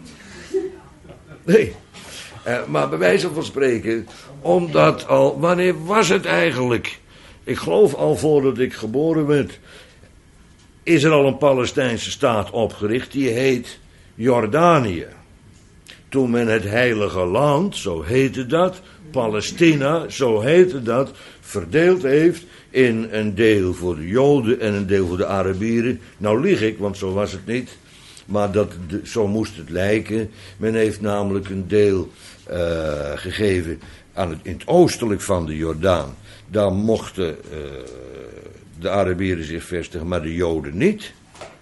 nee, uh, maar bij wijze van spreken, omdat al, wanneer was het eigenlijk? Ik geloof al voordat ik geboren werd, is er al een Palestijnse staat opgericht, die heet Jordanië. Toen men het heilige land, zo heette dat, Palestina, zo heette dat, verdeeld heeft in een deel voor de Joden en een deel voor de Arabieren. Nou lieg ik, want zo was het niet. Maar dat, zo moest het lijken. Men heeft namelijk een deel uh, gegeven aan het, in het oostelijk van de Jordaan. Daar mochten uh, de Arabieren zich vestigen, maar de Joden niet.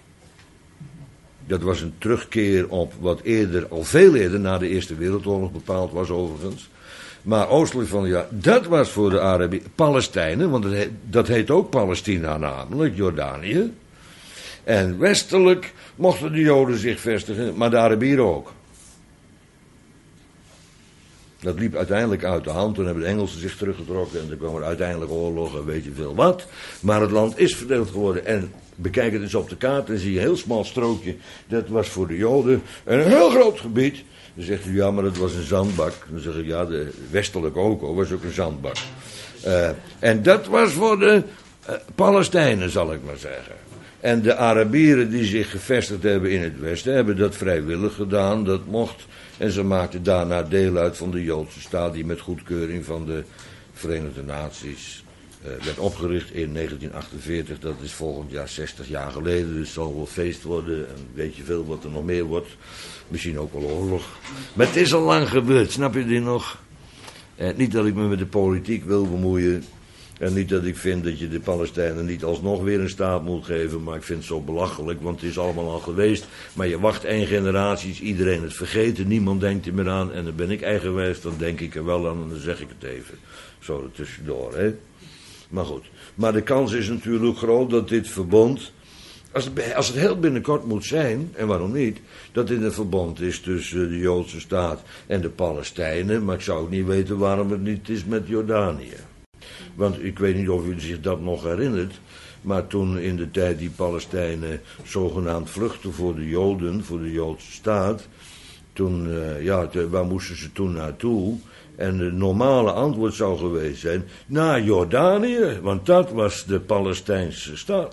Dat was een terugkeer op wat eerder, al veel eerder, na de Eerste Wereldoorlog bepaald was overigens. Maar oostelijk van de Jordaan, dat was voor de Arabieren, Palestijnen, want dat heet, dat heet ook Palestina namelijk, Jordanië. En westelijk mochten de Joden zich vestigen, maar de Arabieren ook. Dat liep uiteindelijk uit de hand. Toen hebben de Engelsen zich teruggetrokken en er kwam er uiteindelijk oorlog en weet je veel wat. Maar het land is verdeeld geworden. En bekijk het eens op de kaart en zie je een heel smal strookje. Dat was voor de Joden een heel groot gebied. Dan zegt u, ja, maar dat was een zandbak. Dan zeg ik, ja, de westelijk ook hoor, was ook een zandbak. Uh, en dat was voor de uh, Palestijnen, zal ik maar zeggen. En de Arabieren die zich gevestigd hebben in het Westen, hebben dat vrijwillig gedaan, dat mocht. En ze maakten daarna deel uit van de Joodse staat, die met goedkeuring van de Verenigde Naties uh, werd opgericht in negentien achtenveertig. Dat is volgend jaar zestig jaar geleden, dus het zal wel feest worden. En weet je veel wat er nog meer wordt. Misschien ook wel oorlog. Maar het is al lang gebeurd, snap je dit nog? Eh, niet dat ik me met de politiek wil bemoeien. En niet dat ik vind dat je de Palestijnen niet alsnog weer een staat moet geven. Maar ik vind het zo belachelijk, want het is allemaal al geweest. Maar je wacht één generatie, is iedereen het vergeten. Niemand denkt er meer aan. En dan ben ik eigenwijs, dan denk ik er wel aan en dan zeg ik het even. Zo er tussendoor, hè. Maar goed. Maar de kans is natuurlijk groot dat dit verbond, Als het, als het heel binnenkort moet zijn, en waarom niet, dat dit een verbond is tussen de Joodse staat en de Palestijnen, maar ik zou ook niet weten waarom het niet is met Jordanië. Want ik weet niet of u zich dat nog herinnert, maar toen in de tijd die Palestijnen zogenaamd vluchtten voor de Joden, voor de Joodse staat, toen, uh, ja, te, waar moesten ze toen naartoe? En het normale antwoord zou geweest zijn, naar Jordanië, want dat was de Palestijnse staat.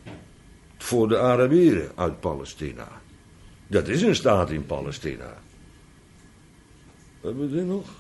Voor de Arabieren uit Palestina. Dat is een staat in Palestina. Hebben we dit nog?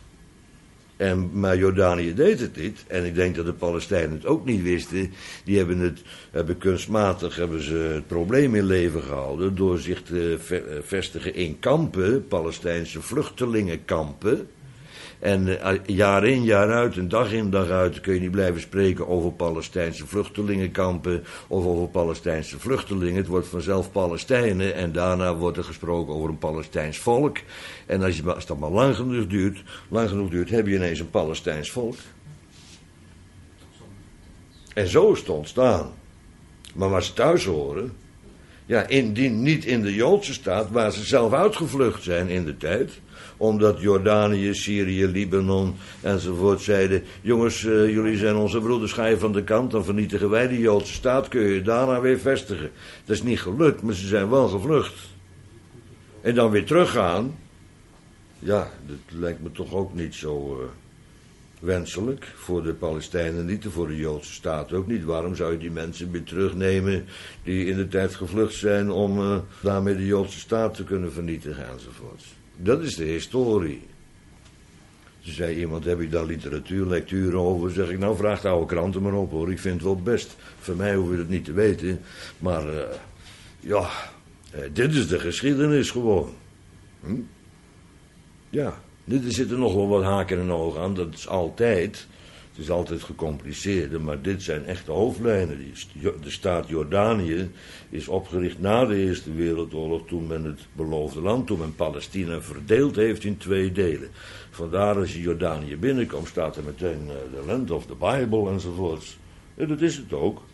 En, maar Jordanië deed het niet. En ik denk dat de Palestijnen het ook niet wisten. Die hebben het, hebben kunstmatig hebben ze het probleem in leven gehouden door zich te vestigen in kampen, Palestijnse vluchtelingenkampen. En uh, jaar in, jaar uit, en dag in, dag uit kun je niet blijven spreken over Palestijnse vluchtelingenkampen of over Palestijnse vluchtelingen. Het wordt vanzelf Palestijnen en daarna wordt er gesproken over een Palestijns volk. En als, je, als dat maar lang genoeg duurt, lang genoeg duurt, heb je ineens een Palestijns volk. En zo is het ontstaan. Maar waar ze thuis horen, ja, indien niet in de Joodse staat, waar ze zelf uitgevlucht zijn in de tijd, omdat Jordanië, Syrië, Libanon enzovoort zeiden, jongens, uh, jullie zijn onze broeders, ga je van de kant, dan vernietigen wij de Joodse staat, kun je daarna weer vestigen. Dat is niet gelukt, maar ze zijn wel gevlucht. En dan weer teruggaan, ja, dat lijkt me toch ook niet zo uh, wenselijk. Voor de Palestijnen niet, en voor de Joodse staat ook niet. Waarom zou je die mensen weer terugnemen die in de tijd gevlucht zijn om uh, daarmee de Joodse staat te kunnen vernietigen enzovoort. Dat is de historie. Ze zei iemand, heb ik daar literatuur, lectuur over? Zeg ik, nou vraag de oude kranten maar op hoor, ik vind het wel best. Voor mij hoef je het niet te weten. Maar uh, ja, uh, dit is de geschiedenis gewoon. Hm? Ja, er zitten nog wel wat haken en ogen aan, dat is altijd. Het is altijd gecompliceerder, maar dit zijn echte hoofdlijnen. De staat Jordanië is opgericht na de Eerste Wereldoorlog, toen men het beloofde land, toen men Palestina verdeeld heeft in twee delen. Vandaar als je Jordanië binnenkomt, staat er meteen uh, the land of the Bible enzovoorts. En dat is het ook.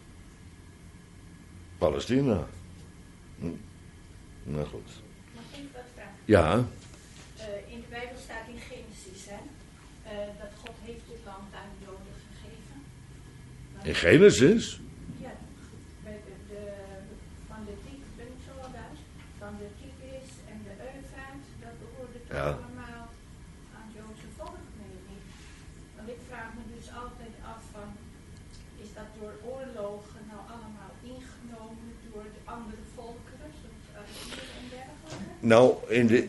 Palestina. Hm. Nou goed. Mag ik wat vragen? Ja. Uh, in de Bijbel staat in Genesis, hè, uh, dat God heeft dit land aan de Joden gegeven. Maar In Genesis? Ja, bij de, de, van de Tig, ben ik zo al thuis, van de Tigris en de Eufraat, dat behoorde toch Ja. allemaal aan het Joodse volk, nee niet. Want ik vraag me dus altijd af van, is dat door oorlogen nou allemaal ingenomen door de andere volkeren, zoals Arabieren en dergelijke? Nou, in de...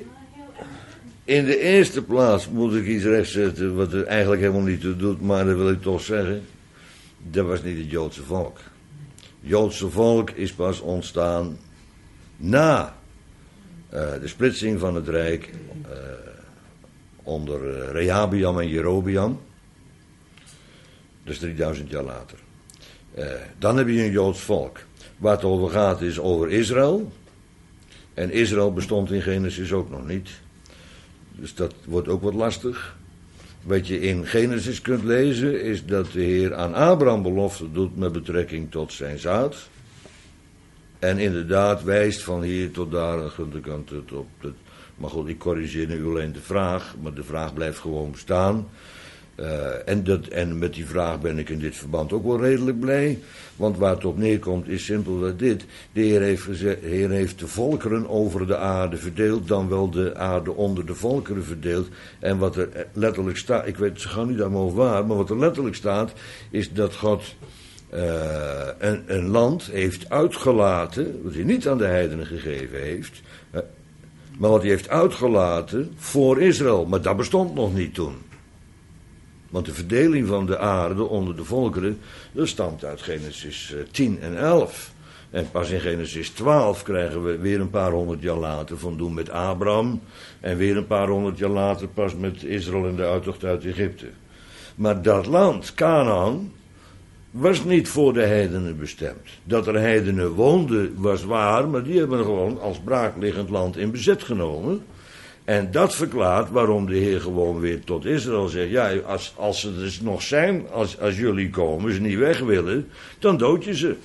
In de eerste plaats moet ik iets rechtzetten wat er eigenlijk helemaal niet toe doet, maar dat wil ik toch zeggen. Dat was niet het Joodse volk. Het Joodse volk is pas ontstaan na uh, de splitsing van het Rijk uh, onder uh, Rehabiam en Jerobeam. Dus drieduizend jaar later. Uh, dan heb je een Joods volk. Waar het over gaat is over Israël. En Israël bestond in Genesis ook nog niet. Dus dat wordt ook wat lastig. Wat je in Genesis kunt lezen is dat de Heer aan Abraham belofte doet met betrekking tot zijn zaad. En inderdaad wijst van hier tot daar en tot op het Maar goed, ik corrigeer nu alleen de vraag, maar de vraag blijft gewoon bestaan. Uh, en, dat, en met die vraag ben ik in dit verband ook wel redelijk blij. Want waar het op neerkomt is simpelweg dit. De Heer heeft, gezegd, de Heer heeft de volkeren over de aarde verdeeld, dan wel de aarde onder de volkeren verdeeld. En wat er letterlijk staat, ik weet, ze gaan niet allemaal waar, maar wat er letterlijk staat, is dat God uh, een, een land heeft uitgelaten, wat hij niet aan de heidenen gegeven heeft, uh, maar wat hij heeft uitgelaten voor Israël. Maar dat bestond nog niet toen. Want de verdeling van de aarde onder de volkeren, dat stamt uit Genesis tien en elf. En pas in Genesis twaalf krijgen we weer een paar honderd jaar later van doen met Abraham. En weer een paar honderd jaar later pas met Israël en de uittocht uit Egypte. Maar dat land, Kanaan, was niet voor de heidenen bestemd. Dat er heidenen woonden was waar, maar die hebben gewoon als braakliggend land in bezit genomen. En dat verklaart waarom de Heer gewoon weer tot Israël zegt, ja, als, als ze er dus nog zijn, als, als jullie komen, ze niet weg willen, dan dood je ze.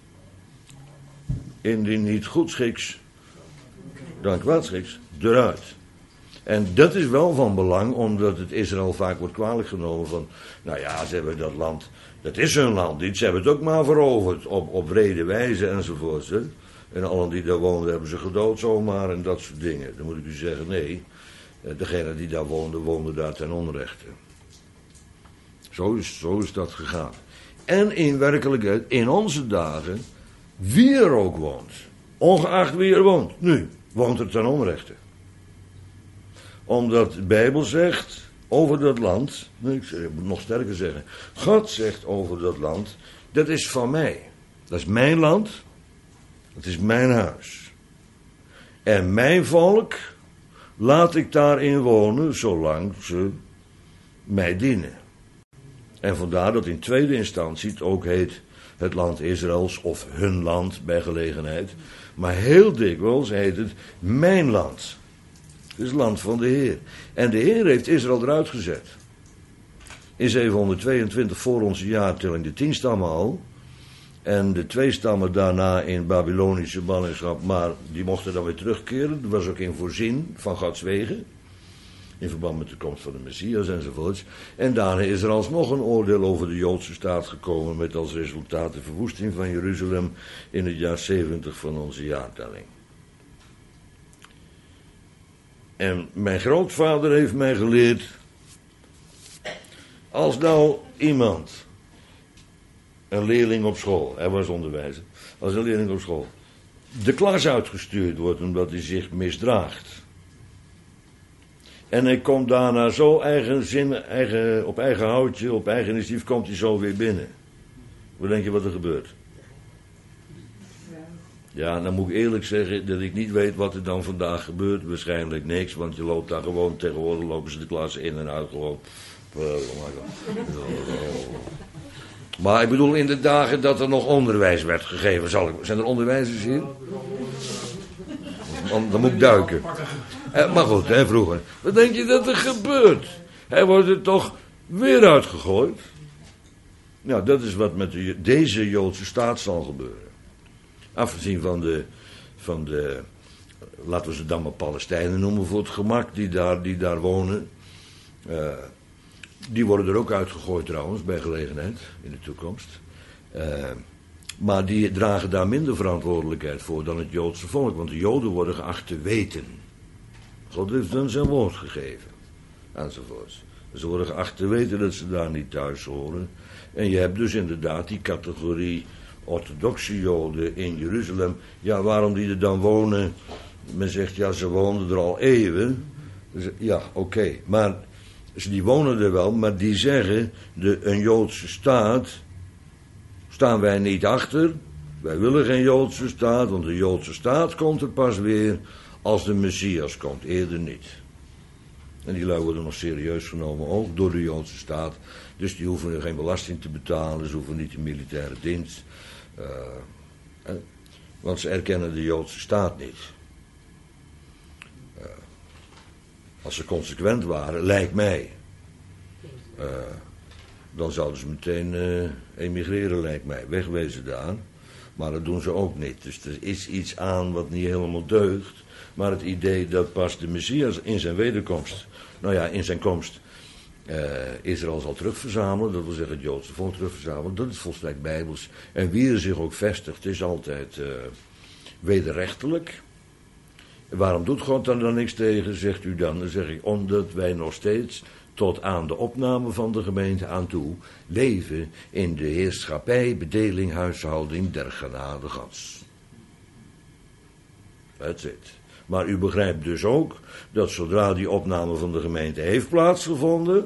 Indien niet goedschiks, dan kwaadschiks, eruit. En dat is wel van belang, omdat het Israël vaak wordt kwalijk genomen van, nou ja, ze hebben dat land, dat is hun land niet, ze hebben het ook maar veroverd, op, op wrede wijze enzovoort. Hè. En allen die daar woonden hebben ze gedood zomaar en dat soort dingen. Dan moet ik u zeggen, nee, degene die daar woonde, woonde daar ten onrechte. Zo is, zo is dat gegaan. En in werkelijkheid, in onze dagen, wie er ook woont, ongeacht wie er woont, nu, woont er ten onrechte. Omdat de Bijbel zegt over dat land, nee, ik moet nog sterker zeggen, God zegt over dat land, dat is van mij. Dat is mijn land. Het is mijn huis. En mijn volk laat ik daarin wonen, zolang ze mij dienen. En vandaar dat in tweede instantie het ook heet het land Israëls of hun land bij gelegenheid. Maar heel dikwijls heet het mijn land. Het is het land van de Heer. En de Heer heeft Israël eruit gezet. In zevenhonderdtweeëntwintig voor onze jaartelling de tien stammen al. En de twee stammen daarna in Babylonische ballingschap, maar die mochten dan weer terugkeren. Dat was ook in voorzien van Gods wegen. In verband met de komst van de Messias enzovoorts. En daarna is er alsnog een oordeel over de Joodse staat gekomen, met als resultaat de verwoesting van Jeruzalem in het jaar zeventig van onze jaartelling. En mijn grootvader heeft mij geleerd, als nou iemand, een leerling op school, hij was onderwijzer, als een leerling op school, de klas uitgestuurd wordt omdat hij zich misdraagt. En hij komt daarna zo eigen zin, eigen, op eigen houtje, op eigen initiatief, komt hij zo weer binnen. Wat denk je wat er gebeurt? Ja, dan moet ik eerlijk zeggen dat ik niet weet wat er dan vandaag gebeurt. Waarschijnlijk niks, want je loopt daar gewoon, tegenwoordig lopen ze de klas in en uit gewoon. Oh my God. Maar ik bedoel in de dagen dat er nog onderwijs werd gegeven. Zal ik, zijn er onderwijzers hier? Dan, dan moet ik duiken. Eh, maar goed, hè, vroeger. Wat denk je dat er gebeurt? Hij wordt er toch weer uitgegooid? Nou, dat is wat met de, deze Joodse staat zal gebeuren. Afgezien van de, van de, laten we ze dan maar Palestijnen noemen voor het gemak, die daar, die daar wonen. Uh, die worden er ook uitgegooid trouwens, bij gelegenheid, in de toekomst. Uh, maar die dragen daar minder verantwoordelijkheid voor dan het Joodse volk, want de Joden worden geacht te weten. God heeft hun zijn woord gegeven, enzovoorts. Ze worden geacht te weten dat ze daar niet thuis horen. En je hebt dus inderdaad die categorie orthodoxe Joden in Jeruzalem. Ja, waarom die er dan wonen? Men zegt, ja, ze woonden er al eeuwen. Ja, oké, okay. Maar ze die wonen er wel, maar die zeggen, de, een Joodse staat, staan wij niet achter. Wij willen geen Joodse staat, want de Joodse staat komt er pas weer als de Messias komt, eerder niet. En die lui worden nog serieus genomen, ook door de Joodse staat. Dus die hoeven geen belasting te betalen, ze hoeven niet de militaire dienst. Uh, eh, want ze erkennen de Joodse staat niet. Uh, als ze consequent waren, lijkt mij. Uh, dan zouden ze meteen uh, emigreren, lijkt mij. Wegwezen daar. Maar dat doen ze ook niet. Dus er is iets aan wat niet helemaal deugt. Maar het idee dat pas de Messias in zijn wederkomst, nou ja, in zijn komst, uh, Israël zal terugverzamelen, dat wil zeggen het Joodse volk terugverzamelen, dat is volstrekt bijbels. En wie er zich ook vestigt, is altijd uh, wederrechtelijk. En waarom doet God daar dan niks tegen, zegt u dan? Dan zeg ik, omdat wij nog steeds tot aan de opname van de gemeente aan toe leven in de heerschappij, bedeling, huishouding der genade Gods. That's it. Maar u begrijpt dus ook dat zodra die opname van de gemeente heeft plaatsgevonden,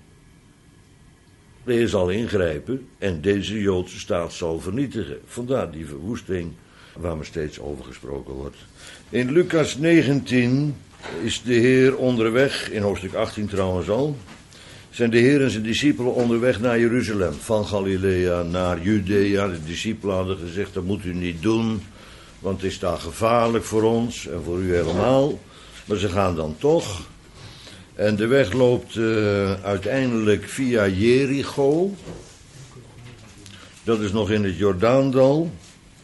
de Heer zal ingrijpen en deze Joodse staat zal vernietigen. Vandaar die verwoesting waar maar steeds over gesproken wordt. In Lucas negentien is de Heer onderweg, in hoofdstuk achttien trouwens al, zijn de Heer en zijn discipelen onderweg naar Jeruzalem, van Galilea naar Judea. De discipelen hadden gezegd, dat moet u niet doen, want het is daar gevaarlijk voor ons en voor u helemaal. Maar ze gaan dan toch. En de weg loopt uh, uiteindelijk via Jericho. Dat is nog in het Jordaandal.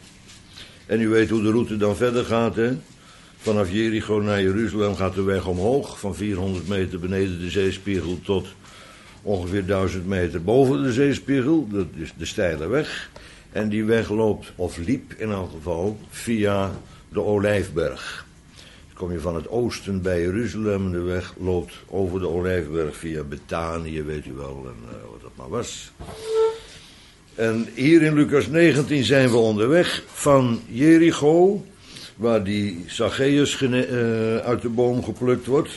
En u weet hoe de route dan verder gaat, hè? Vanaf Jericho naar Jeruzalem gaat de weg omhoog. Van vierhonderd meter beneden de zeespiegel tot ongeveer duizend meter boven de zeespiegel. Dat is de steile weg. En die weg loopt, of liep in elk geval, via de Olijfberg. Dan kom je van het oosten bij Jeruzalem. De weg loopt over de Olijfberg via Betanië, weet u wel, en uh, wat dat maar was. En hier in Lucas negentien zijn we onderweg van Jericho, waar die Zacchaeus gene- uh, uit de boom geplukt wordt.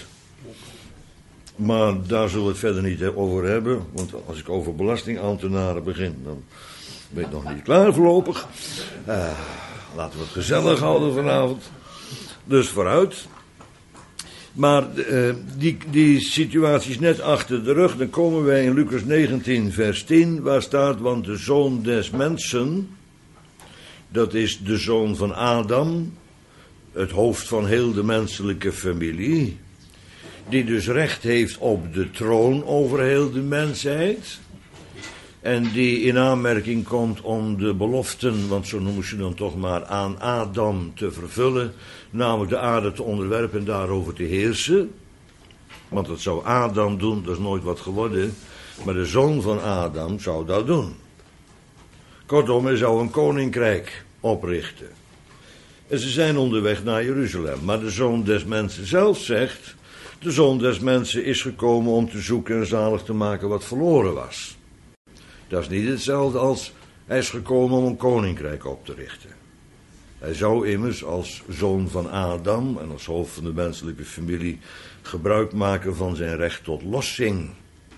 Maar daar zullen we het verder niet over hebben, want als ik over belastingambtenaren begin, dan ben ik nog niet klaar voorlopig. Uh, laten we het gezellig houden vanavond. Dus vooruit. Maar uh, die, die situatie is net achter de rug. Dan komen wij in Lucas negentien vers tien, waar staat, want de zoon des mensen, dat is de zoon van Adam, het hoofd van heel de menselijke familie, die dus recht heeft op de troon over heel de mensheid, en die in aanmerking komt om de beloften, want zo noemen ze dan toch maar, aan Adam te vervullen, namelijk de aarde te onderwerpen en daarover te heersen. Want dat zou Adam doen, dat is nooit wat geworden, maar de zoon van Adam zou dat doen. Kortom, hij zou een koninkrijk oprichten. En ze zijn onderweg naar Jeruzalem, maar de zoon des mensen zelf zegt, de zoon des mensen is gekomen om te zoeken en zalig te maken wat verloren was. Dat is niet hetzelfde als hij is gekomen om een koninkrijk op te richten. Hij zou immers als zoon van Adam en als hoofd van de menselijke familie gebruik maken van zijn recht tot lossing.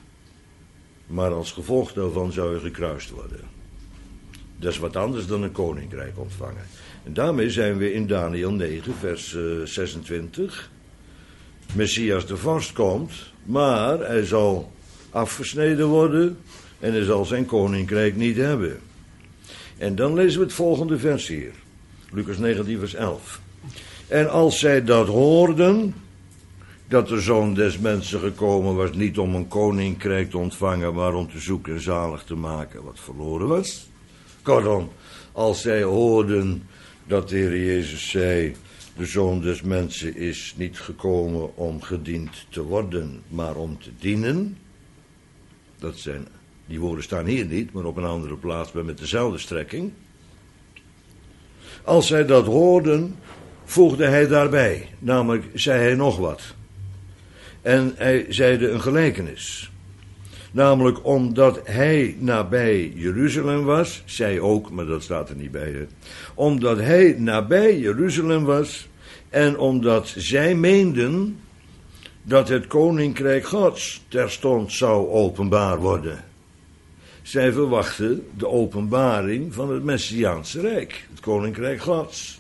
Maar als gevolg daarvan zou hij gekruist worden. Dat is wat anders dan een koninkrijk ontvangen. En daarmee zijn we in Daniel negen vers zesentwintig. Messias de vorst komt, maar hij zal afgesneden worden en hij zal zijn koninkrijk niet hebben. En dan lezen we het volgende vers hier. Lucas negentien vers elf. En als zij dat hoorden, dat de zoon des mensen gekomen was, niet om een koninkrijk te ontvangen, maar om te zoeken en zalig te maken wat verloren was. Kortom, als zij hoorden dat de Heer Jezus zei, de zoon des mensen is niet gekomen om gediend te worden, maar om te dienen. Dat zijn, die woorden staan hier niet, maar op een andere plaats met dezelfde strekking. Als zij dat hoorden, voegde hij daarbij, namelijk zei hij nog wat. En hij zeide een gelijkenis. Namelijk omdat hij nabij Jeruzalem was, zij ook, maar dat staat er niet bij. Hè. Omdat hij nabij Jeruzalem was en omdat zij meenden dat het koninkrijk Gods terstond zou openbaar worden. Zij verwachten de openbaring van het Messiaanse Rijk, het koninkrijk Gods.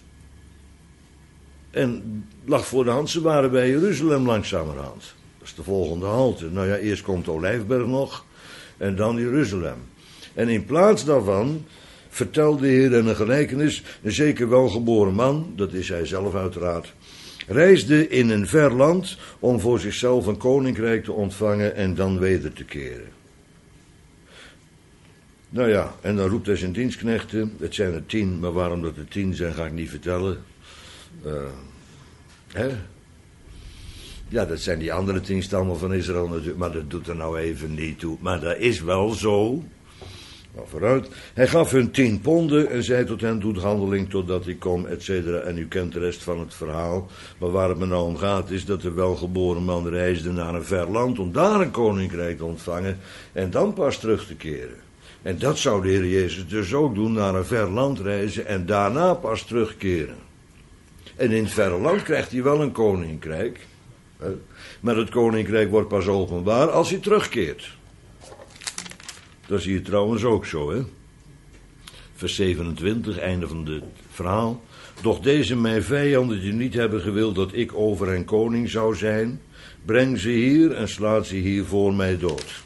En lag voor de hand, ze waren bij Jeruzalem langzamerhand. Dat is de volgende halte. Nou ja, eerst komt de Olijfberg nog en dan Jeruzalem. En in plaats daarvan vertelde de Heer in een gelijkenis, een zeker welgeboren man, dat is hij zelf uiteraard, reisde in een ver land om voor zichzelf een koninkrijk te ontvangen en dan weder te keren. Nou ja, en dan roept hij zijn dienstknechten. Het zijn er tien, maar waarom dat er tien zijn, ga ik niet vertellen. Uh, hè? Ja, dat zijn die andere tien stammen van Israël natuurlijk, maar dat doet er nou even niet toe. Maar dat is wel zo. Nou, vooruit. Hij gaf hun tien ponden en zei tot hen, doet handeling totdat ik kom, et cetera. En u kent de rest van het verhaal. Maar waar het me nou om gaat, is dat de welgeboren man reisde naar een ver land om daar een koninkrijk te ontvangen en dan pas terug te keren. En dat zou de Heer Jezus dus ook doen, naar een ver land reizen en daarna pas terugkeren. En in het verre land krijgt hij wel een koninkrijk. Maar het koninkrijk wordt pas openbaar als hij terugkeert. Dat is hier trouwens ook zo, hè. Vers zevenentwintig, einde van het verhaal. Doch deze mijn vijanden die niet hebben gewild dat ik over hen koning zou zijn, breng ze hier en slaat ze hier voor mij dood.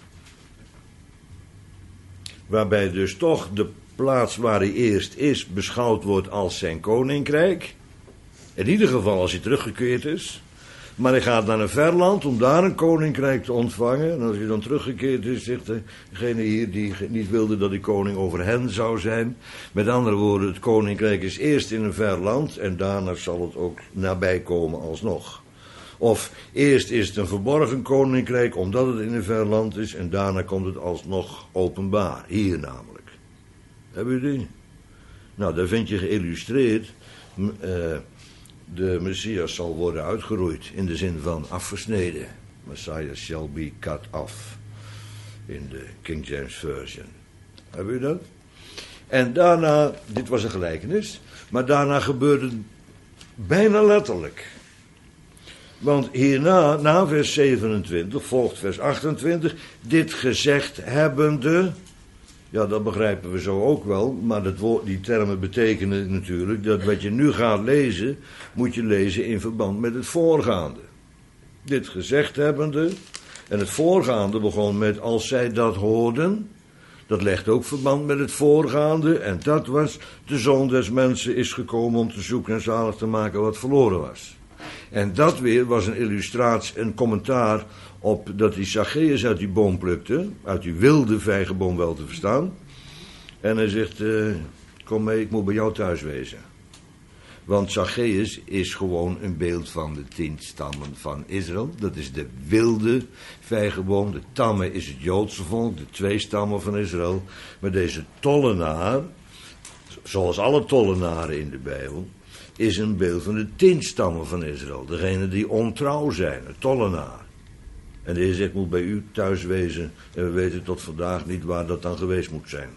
Waarbij dus toch de plaats waar hij eerst is beschouwd wordt als zijn koninkrijk. In ieder geval als hij teruggekeerd is. Maar hij gaat naar een ver land om daar een koninkrijk te ontvangen. En als hij dan teruggekeerd is, zegt degene hier die niet wilde dat hij koning over hen zou zijn. Met andere woorden, het koninkrijk is eerst in een ver land en daarna zal het ook nabij komen alsnog. Of eerst is het een verborgen koninkrijk omdat het in een ver land is en daarna komt het alsnog openbaar. Hier namelijk. Hebben jullie die? Nou, daar vind je geïllustreerd. Uh, De Messias zal worden uitgeroeid, in de zin van afgesneden. Messiah shall be cut off, in de King James Version. Hebben u dat? En daarna, dit was een gelijkenis, maar daarna gebeurde het bijna letterlijk. Want hierna, na vers zevenentwintig, volgt vers achtentwintig, dit gezegd hebbende. Ja, dat begrijpen we zo ook wel, maar dat woord, die termen betekenen natuurlijk dat wat je nu gaat lezen, moet je lezen in verband met het voorgaande. Dit gezegd hebbende, en het voorgaande begon met als zij dat hoorden, dat legt ook verband met het voorgaande, en dat was, de Zoon des Mensen is gekomen om te zoeken en zalig te maken wat verloren was. En dat weer was een illustratie, een commentaar op dat die Zacchaeus uit die boom plukte, uit die wilde vijgenboom wel te verstaan. En hij zegt, uh, kom mee, ik moet bij jou thuis wezen. Want Zacchaeus is gewoon een beeld van de tien stammen van Israël. Dat is de wilde vijgenboom. De tamme is het Joodse volk, de twee stammen van Israël. Maar deze tollenaar, zoals alle tollenaren in de Bijbel, is een beeld van de tien stammen van Israël. Degene die ontrouw zijn, de tollenaar. En de Heer zegt, ik moet bij u thuis wezen. En we weten tot vandaag niet waar dat dan geweest moet zijn.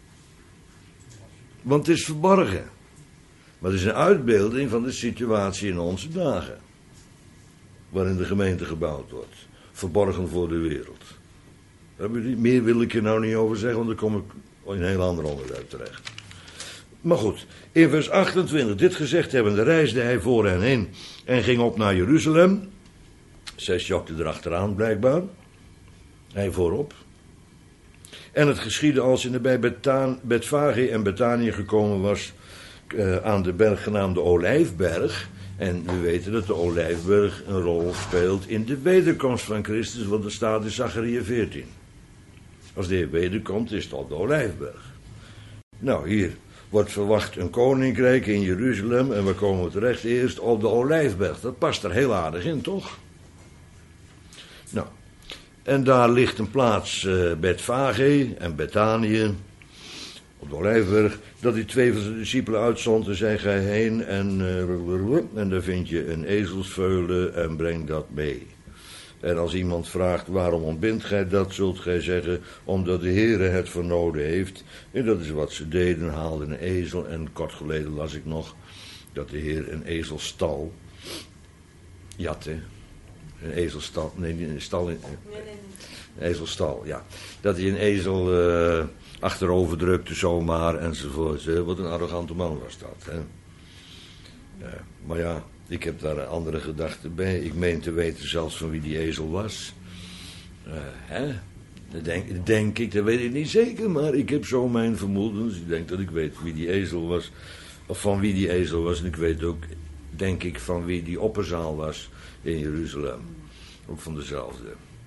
Want het is verborgen. Maar het is een uitbeelding van de situatie in onze dagen. Waarin de gemeente gebouwd wordt. Verborgen voor de wereld. Meer wil ik er nou niet over zeggen, want dan kom ik in een heel ander onderwerp terecht. Maar goed, in vers achtentwintig, dit gezegd hebbende, reisde hij voor hen heen en ging op naar Jeruzalem. Zes jokte erachteraan blijkbaar. Hij voorop. En het geschiedde als hij bij Bethan, Betfage en Betanië gekomen was, uh, aan de berg genaamd de Olijfberg. En we weten dat de Olijfberg een rol speelt in de wederkomst van Christus, want er staat in Zacharia veertien. Als de Heer wederkomt, is het op de Olijfberg. Nou, hier wordt verwacht een koninkrijk in Jeruzalem en we komen terecht eerst op de Olijfberg. Dat past er heel aardig in, toch? Nou, en daar ligt een plaats, uh, Betfage en Betanië, op de Olijfberg, dat die twee van de discipelen uitzond en zei, ga heen en, uh, en daar vind je een ezelsveulen en breng dat mee. En als iemand vraagt, waarom ontbindt gij dat, zult gij zeggen, omdat de Heere het vernoden heeft. En dat is wat ze deden, haalden een ezel. En kort geleden las ik nog dat de Heer een ezelstal jatte. Een ezelstal, nee, een stal, een ezelstal, ja. Dat hij een ezel uh, achterover drukte zomaar enzovoort. Wat een arrogante man was dat, hè. Uh, maar ja, ik heb daar andere gedachten bij. Ik meen te weten zelfs van wie die ezel was. Uh, hè? Dat denk, denk ik, dat weet ik niet zeker, maar ik heb zo mijn vermoedens. Ik denk dat ik weet wie die ezel was, of van wie die ezel was. En ik weet ook, denk ik, van wie die opperzaal was in Jeruzalem. Ook van dezelfde.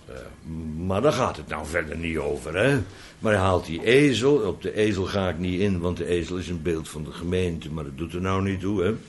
Uh, maar daar gaat het nou verder niet over, hè. Maar hij haalt die ezel, op de ezel ga ik niet in, want de ezel is een beeld van de gemeente, maar dat doet er nou niet toe, hè.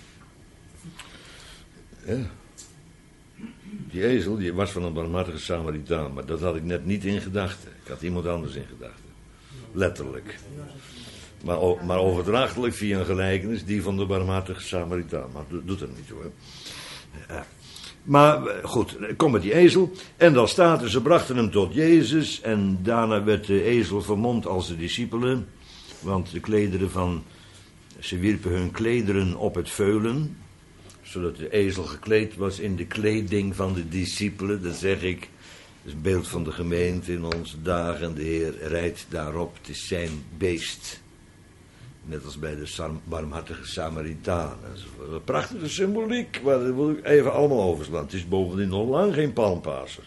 Ja. Die ezel, die was van een barmhartige Samaritaan, maar dat had ik net niet in gedachten. Ik had iemand anders in gedachten. Letterlijk. Maar, maar overdrachtelijk via een gelijkenis, die van de barmhartige Samaritaan. Maar dat doet er niet toe, hè. Ja. Maar goed, kom met die ezel. En dan staat er, ze brachten hem tot Jezus. En daarna werd de ezel vermomd als de discipelen. Want de klederen van, ze wierpen hun klederen op het veulen. Zodat de ezel gekleed was in de kleding van de discipelen. Dat zeg ik, dat is een beeld van de gemeente in onze dagen. De Heer rijdt daarop, het is zijn beest. Net als bij de barmhartige Samaritaan. Dat is een prachtige symboliek, maar dat wil ik even allemaal overslaan. Het is bovendien nog lang geen palmpaser.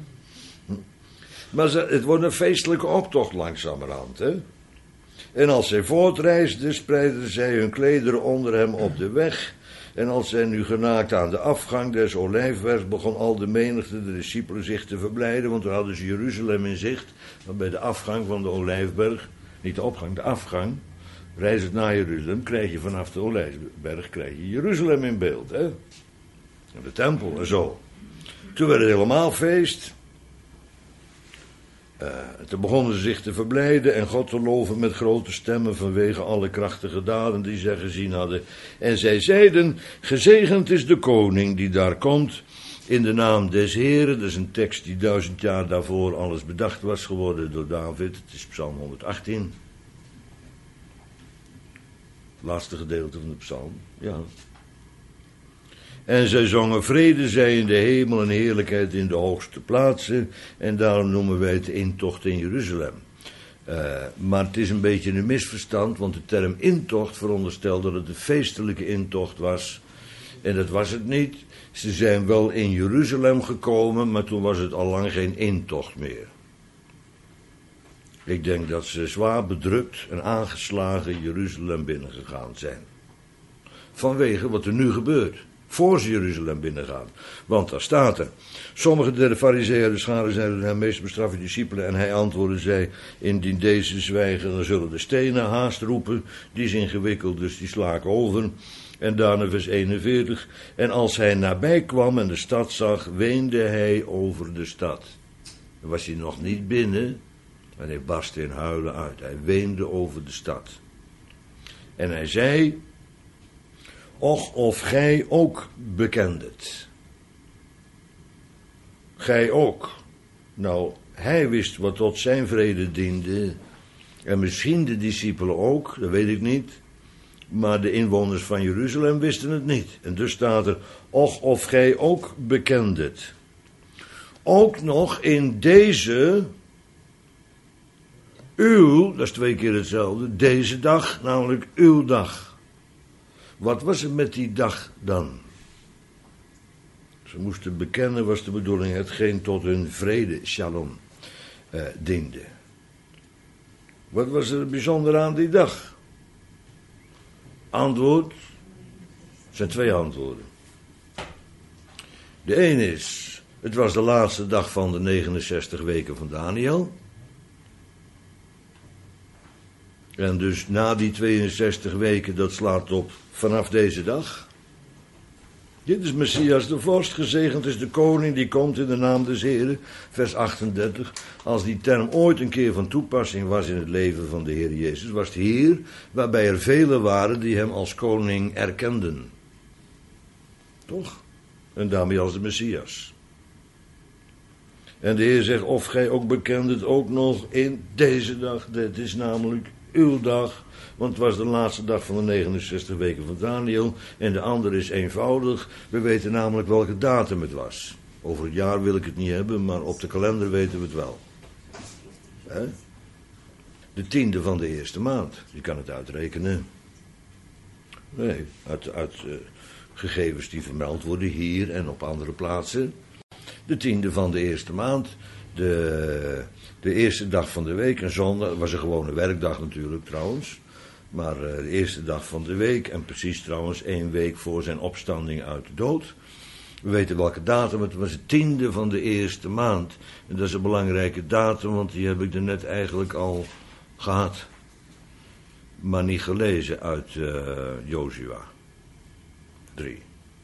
Maar het wordt een feestelijke optocht langzamerhand, hè. En als zij voortreisden, spreidden zij hun klederen onder hem op de weg. En als zij nu genaakt aan de afgang des Olijfbergs, begon al de menigte, de discipelen, zich te verblijden. Want toen hadden ze Jeruzalem in zicht. Maar bij de afgang van de Olijfberg, niet de opgang, de afgang, reizend naar Jeruzalem, krijg je vanaf de Olijfberg, krijg je Jeruzalem in beeld, hè. En de tempel en zo. Toen werd het helemaal feest. Uh, toen begonnen ze zich te verblijden en God te loven met grote stemmen vanwege alle krachtige daden die zij gezien hadden. En zij zeiden, gezegend is de koning die daar komt in de naam des Heren. Dat is een tekst die duizend jaar daarvoor alles bedacht was geworden door David. Het is Psalm honderdachttien. Het laatste gedeelte van de psalm, ja. En zij zongen, vrede zij in de hemel en heerlijkheid in de hoogste plaatsen. En daarom noemen wij het de intocht in Jeruzalem. Uh, maar het is een beetje een misverstand, want de term intocht veronderstelt dat het een feestelijke intocht was. En dat was het niet. Ze zijn wel in Jeruzalem gekomen, maar toen was het al lang geen intocht meer. Ik denk dat ze zwaar bedrukt en aangeslagen Jeruzalem binnengegaan zijn. Vanwege wat er nu gebeurt. Voor ze Jeruzalem binnengaan. Want daar staat er. Sommige der farizeeën de scharen zeiden hem, meester bestraf je discipelen. En hij antwoordde, zei, indien deze zwijgen, dan zullen de stenen haast roepen. Die is ingewikkeld, dus die sla ik over. En daarna vers eenenveertig. En als hij nabij kwam en de stad zag, weende hij over de stad. Dan was hij nog niet binnen. En hij barstte in huilen uit. Hij weende over de stad. En hij zei, och of gij ook bekendet. Gij ook. Nou, hij wist wat tot zijn vrede diende. En misschien de discipelen ook, dat weet ik niet. Maar de inwoners van Jeruzalem wisten het niet. En dus staat er, och of gij ook bekendet. Ook nog in deze, uw, dat is twee keer hetzelfde, deze dag, namelijk uw dag. Wat was er met die dag dan? Ze moesten bekennen, was de bedoeling, hetgeen tot hun vrede, shalom, eh, diende. Wat was er bijzonder aan die dag? Antwoord, er zijn twee antwoorden. De een is, het was de laatste dag van de negenenzestig weken van Daniel. En dus na die tweeënzestig weken, dat slaat op vanaf deze dag. Dit is Messias de vorst, gezegend is de koning, die komt in de naam des Heren. Vers achtendertig. Als die term ooit een keer van toepassing was in het leven van de Heer Jezus, was het hier, waarbij er velen waren die hem als koning erkenden. Toch? En daarmee als de Messias. En de Heer zegt, of gij ook bekend het ook nog in deze dag, dit is namelijk uw dag, want het was de laatste dag van de negenenzestig weken van Daniel. En de andere is eenvoudig. We weten namelijk welke datum het was. Over het jaar wil ik het niet hebben, maar op de kalender weten we het wel. He? De tiende van de eerste maand. Je kan het uitrekenen. Nee, uit, uit uh, gegevens die vermeld worden hier en op andere plaatsen. De tiende van de eerste maand. De, de eerste dag van de week, en zondag, was een gewone werkdag natuurlijk trouwens. Maar uh, de eerste dag van de week, en precies trouwens één week voor zijn opstanding uit de dood. We weten welke datum, het was het tiende van de eerste maand. En dat is een belangrijke datum, want die heb ik er net eigenlijk al gehad. Maar niet gelezen uit uh, Jozua drie.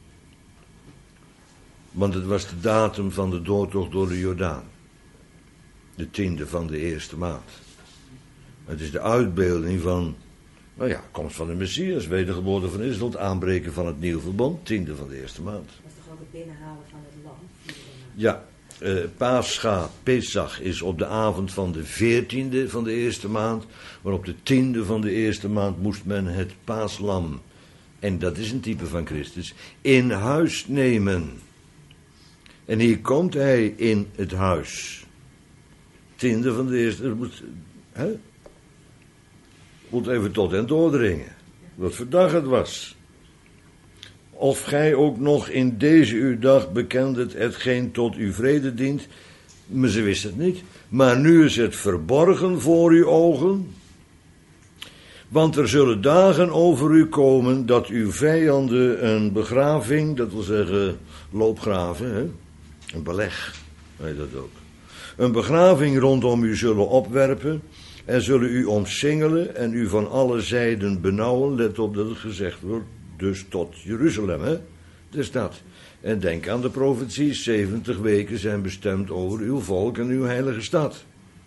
Want het was de datum van de doortocht door de Jordaan. De tiende van de eerste maand. Het is de uitbeelding van, nou ja, komst van de Messias, wedergeboorte van Israël, het aanbreken van het nieuw verbond, tiende van de eerste maand. Dat is toch ook het binnenhalen van het lam? Ja, uh, Pascha, Pesach is op de avond van de veertiende van de eerste maand, maar op de tiende van de eerste maand moest men het paaslam, en dat is een type van Christus, in huis nemen. En hier komt hij in het huis. Tiende van de eerste, dat moet, hè? Moet even tot hen doordringen. Wat voor dag het was. Of gij ook nog in deze uw dag bekendet hetgeen tot uw vrede dient. Maar ze wist het niet. Maar nu is het verborgen voor uw ogen. Want er zullen dagen over u komen dat uw vijanden een begraving, dat wil zeggen loopgraven, hè? Een beleg, weet dat ook. Een begraving rondom u zullen opwerpen en zullen u omsingelen en u van alle zijden benauwen. Let op dat het gezegd wordt, dus tot Jeruzalem, hè? Dus dat. En denk aan de profetie, zeventig weken zijn bestemd over uw volk en uw heilige stad.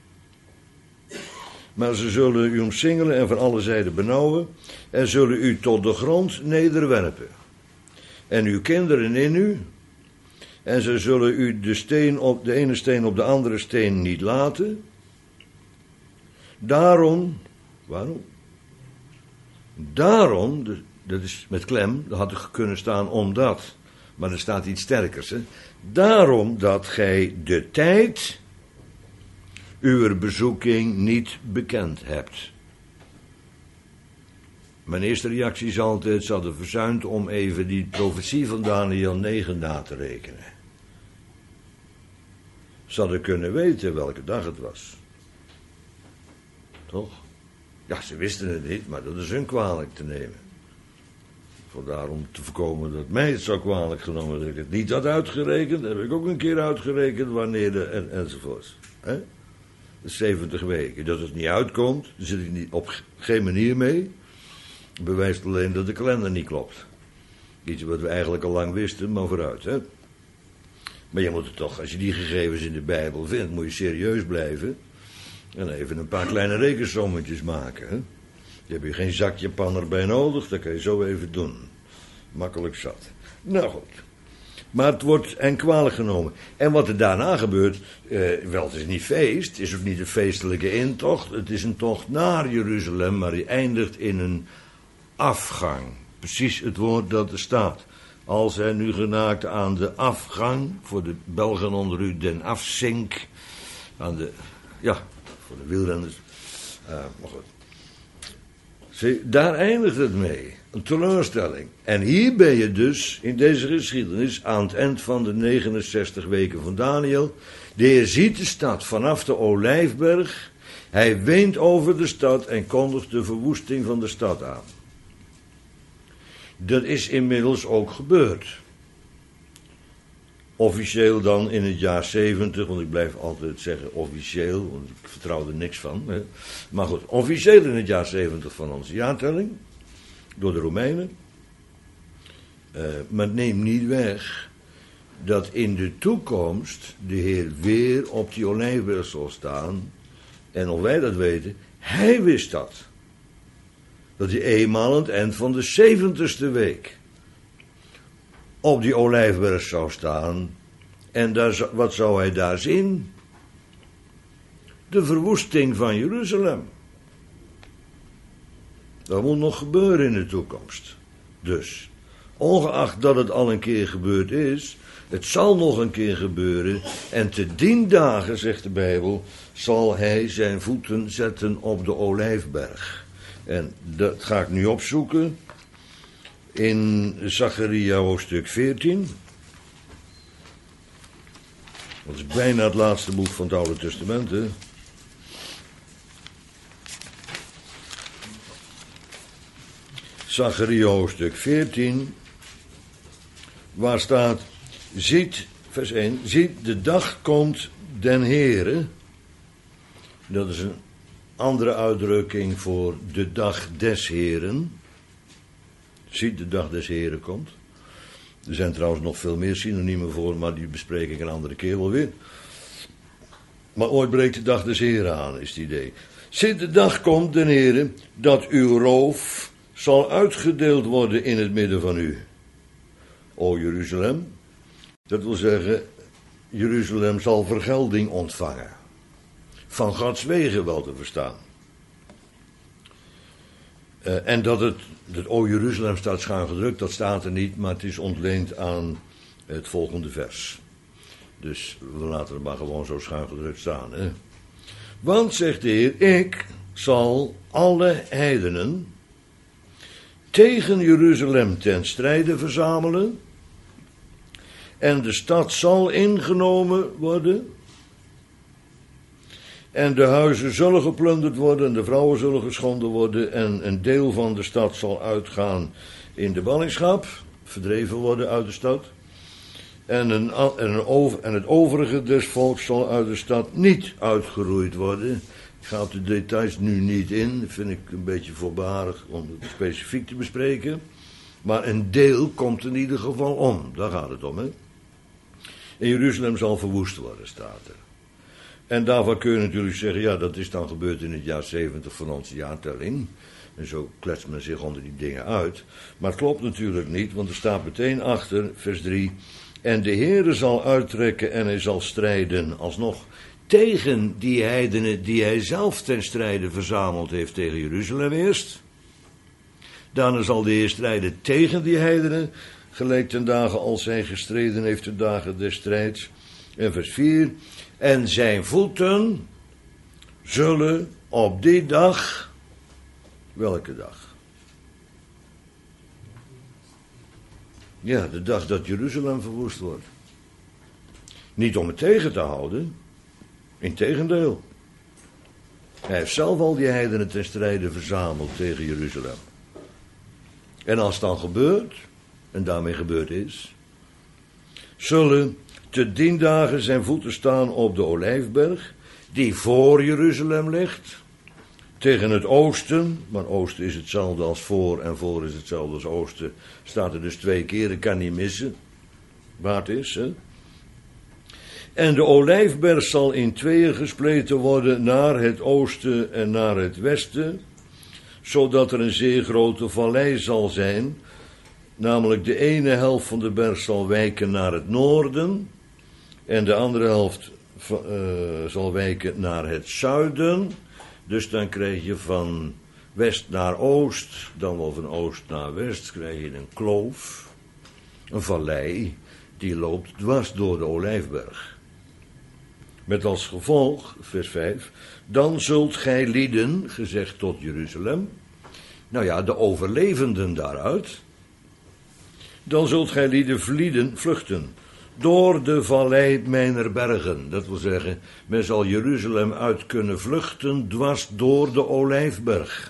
Maar ze zullen u omsingelen en van alle zijden benauwen en zullen u tot de grond nederwerpen. En uw kinderen in u, en ze zullen u de, steen op, de ene steen op de andere steen niet laten. Daarom, waarom? Daarom, dat is met klem, dat had er kunnen staan omdat, maar er staat iets sterkers. Hè? Daarom dat gij de tijd uw bezoeking niet bekend hebt. Mijn eerste reactie is altijd, ze hadden verzuimd om even die profetie van Daniël negen na te rekenen. Ze hadden kunnen weten welke dag het was. Toch? Ja, ze wisten het niet, maar dat is hun kwalijk te nemen. Vandaar om te voorkomen dat mij het zou kwalijk genomen dat ik het niet had uitgerekend. Dat heb ik ook een keer uitgerekend wanneer de, en, enzovoorts. Hè? De zeventig weken. Dat het niet uitkomt, daar zit ik niet op geen manier mee. Bewijst alleen dat de kalender niet klopt. Iets wat we eigenlijk al lang wisten, maar vooruit, hè. Maar je moet het toch, als je die gegevens in de Bijbel vindt, moet je serieus blijven. En even een paar kleine rekensommetjes maken, hè. Daar heb je geen zak Japanner bij nodig, dat kan je zo even doen. Makkelijk zat. Nou goed. Maar het wordt en kwalijk genomen. En wat er daarna gebeurt, eh, wel, het is niet feest, het is ook niet een feestelijke intocht. Het is een tocht naar Jeruzalem, maar die eindigt in een afgang. Precies het woord dat er staat. Als hij nu genaakt aan de afgang, voor de Belgen onder u, den afzink, aan de, ja, voor de wielrenners, uh, maar goed. Zie, daar eindigt het mee. Een teleurstelling. En hier ben je dus, in deze geschiedenis, aan het eind van de negenenzestig weken van Daniël. De Heer ziet de stad vanaf de Olijfberg. Hij weent over de stad en kondigt de verwoesting van de stad aan. Dat is inmiddels ook gebeurd. Officieel dan in het jaar zeventig, want ik blijf altijd zeggen officieel, want ik vertrouw er niks van. Hè. Maar goed, officieel in het jaar zeventig van onze jaartelling, door de Romeinen. Uh, maar neem niet weg dat in de toekomst de Heer weer op die Olijfberg zal staan. En of wij dat weten, hij wist dat. Dat hij eenmaal aan het eind van de zeventigste week op die Olijfberg zou staan. En daar, wat zou hij daar zien? De verwoesting van Jeruzalem. Dat moet nog gebeuren in de toekomst. Dus, ongeacht dat het al een keer gebeurd is, het zal nog een keer gebeuren. En te dien dagen, zegt de Bijbel, zal hij zijn voeten zetten op de Olijfberg. En dat ga ik nu opzoeken in Zacharia hoofdstuk veertien. Dat is bijna het laatste boek van het Oude Testament, hè. Zacharia hoofdstuk veertien, waar staat: Ziet, vers één, ziet, de dag komt den Heere. Dat is een andere uitdrukking voor de dag des Heeren. Ziet, de dag des Heeren komt. Er zijn trouwens nog veel meer synoniemen voor, maar die bespreek ik een andere keer wel weer. Maar ooit breekt de dag des Heeren aan, is het idee. Ziet, de dag komt den Heere, dat uw roof zal uitgedeeld worden in het midden van u. O Jeruzalem, dat wil zeggen, Jeruzalem zal vergelding ontvangen. Van Gods wegen wel te verstaan. Uh, en dat het, het O Jeruzalem staat schuin gedrukt, dat staat er niet, maar het is ontleend aan het volgende vers. Dus we laten het maar gewoon zo schuin gedrukt staan. Hè? Want, zegt de Heer, ik zal alle heidenen tegen Jeruzalem ten strijde verzamelen. En de stad zal ingenomen worden. En de huizen zullen geplunderd worden en de vrouwen zullen geschonden worden. En een deel van de stad zal uitgaan in de ballingschap, verdreven worden uit de stad. En, een, en, een over, en het overige des volks zal uit de stad niet uitgeroeid worden. Ik ga op de details nu niet in, dat vind ik een beetje voorbarig om het specifiek te bespreken. Maar een deel komt in ieder geval om, daar gaat het om, hè. En Jeruzalem zal verwoest worden, staat er. En daarvan kun je natuurlijk zeggen, ja, dat is dan gebeurd in het jaar zeventig van onze jaartelling. En zo kletst men zich onder die dingen uit. Maar het klopt natuurlijk niet, want er staat meteen achter, vers drie. En de Heere zal uittrekken en hij zal strijden, alsnog, tegen die heidenen die hij zelf ten strijde verzameld heeft tegen Jeruzalem eerst. Daarna zal de Heer strijden tegen die heidenen, gelijk ten dagen als hij gestreden heeft de dagen des strijds. En vers vier. En zijn voeten zullen op die dag, welke dag? Ja, de dag dat Jeruzalem verwoest wordt. Niet om het tegen te houden, integendeel. Hij heeft zelf al die heidenen ten strijde verzameld tegen Jeruzalem. En als het dan gebeurt, en daarmee gebeurd is, zullen te dien dagen zijn voeten staan op de Olijfberg, die voor Jeruzalem ligt, tegen het oosten, maar oosten is hetzelfde als voor en voor is hetzelfde als oosten, staat er dus twee keer, ik kan niet missen waar het is, hè. En de Olijfberg zal in tweeën gespleten worden naar het oosten en naar het westen, zodat er een zeer grote vallei zal zijn, namelijk de ene helft van de berg zal wijken naar het noorden en de andere helft uh, zal wijken naar het zuiden. Dus dan krijg je van west naar oost, dan wel van oost naar west, krijg je een kloof, een vallei, die loopt dwars door de Olijfberg. Met als gevolg, vers vijf, dan zult gij lieden, gezegd tot Jeruzalem, nou ja, de overlevenden daaruit, dan zult gij lieden vlieden, vluchten, door de vallei mijner bergen. Dat wil zeggen, men zal Jeruzalem uit kunnen vluchten, dwars door de Olijfberg.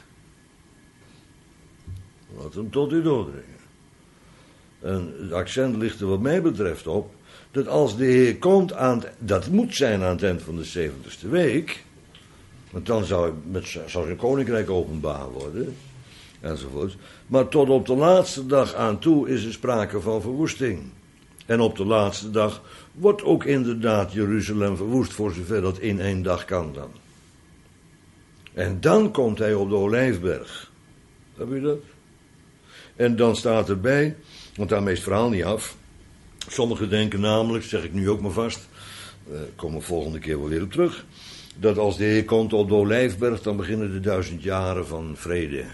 Laat hem tot u doordringen. En het accent ligt er wat mij betreft op, dat als de Heer komt aan, het, dat moet zijn aan het eind van de zeventigste week, want dan zou, met, zou zijn koninkrijk openbaar worden, enzovoort. Maar tot op de laatste dag aan toe is er sprake van verwoesting. En op de laatste dag wordt ook inderdaad Jeruzalem verwoest, voor zover dat in één dag kan dan. En dan komt hij op de Olijfberg. Heb je dat? En dan staat erbij, want daarmee is het verhaal niet af. Sommigen denken namelijk, zeg ik nu ook maar vast, uh, komen we volgende keer wel weer op terug, dat als de Heer komt op de Olijfberg, dan beginnen de duizend jaren van vrede.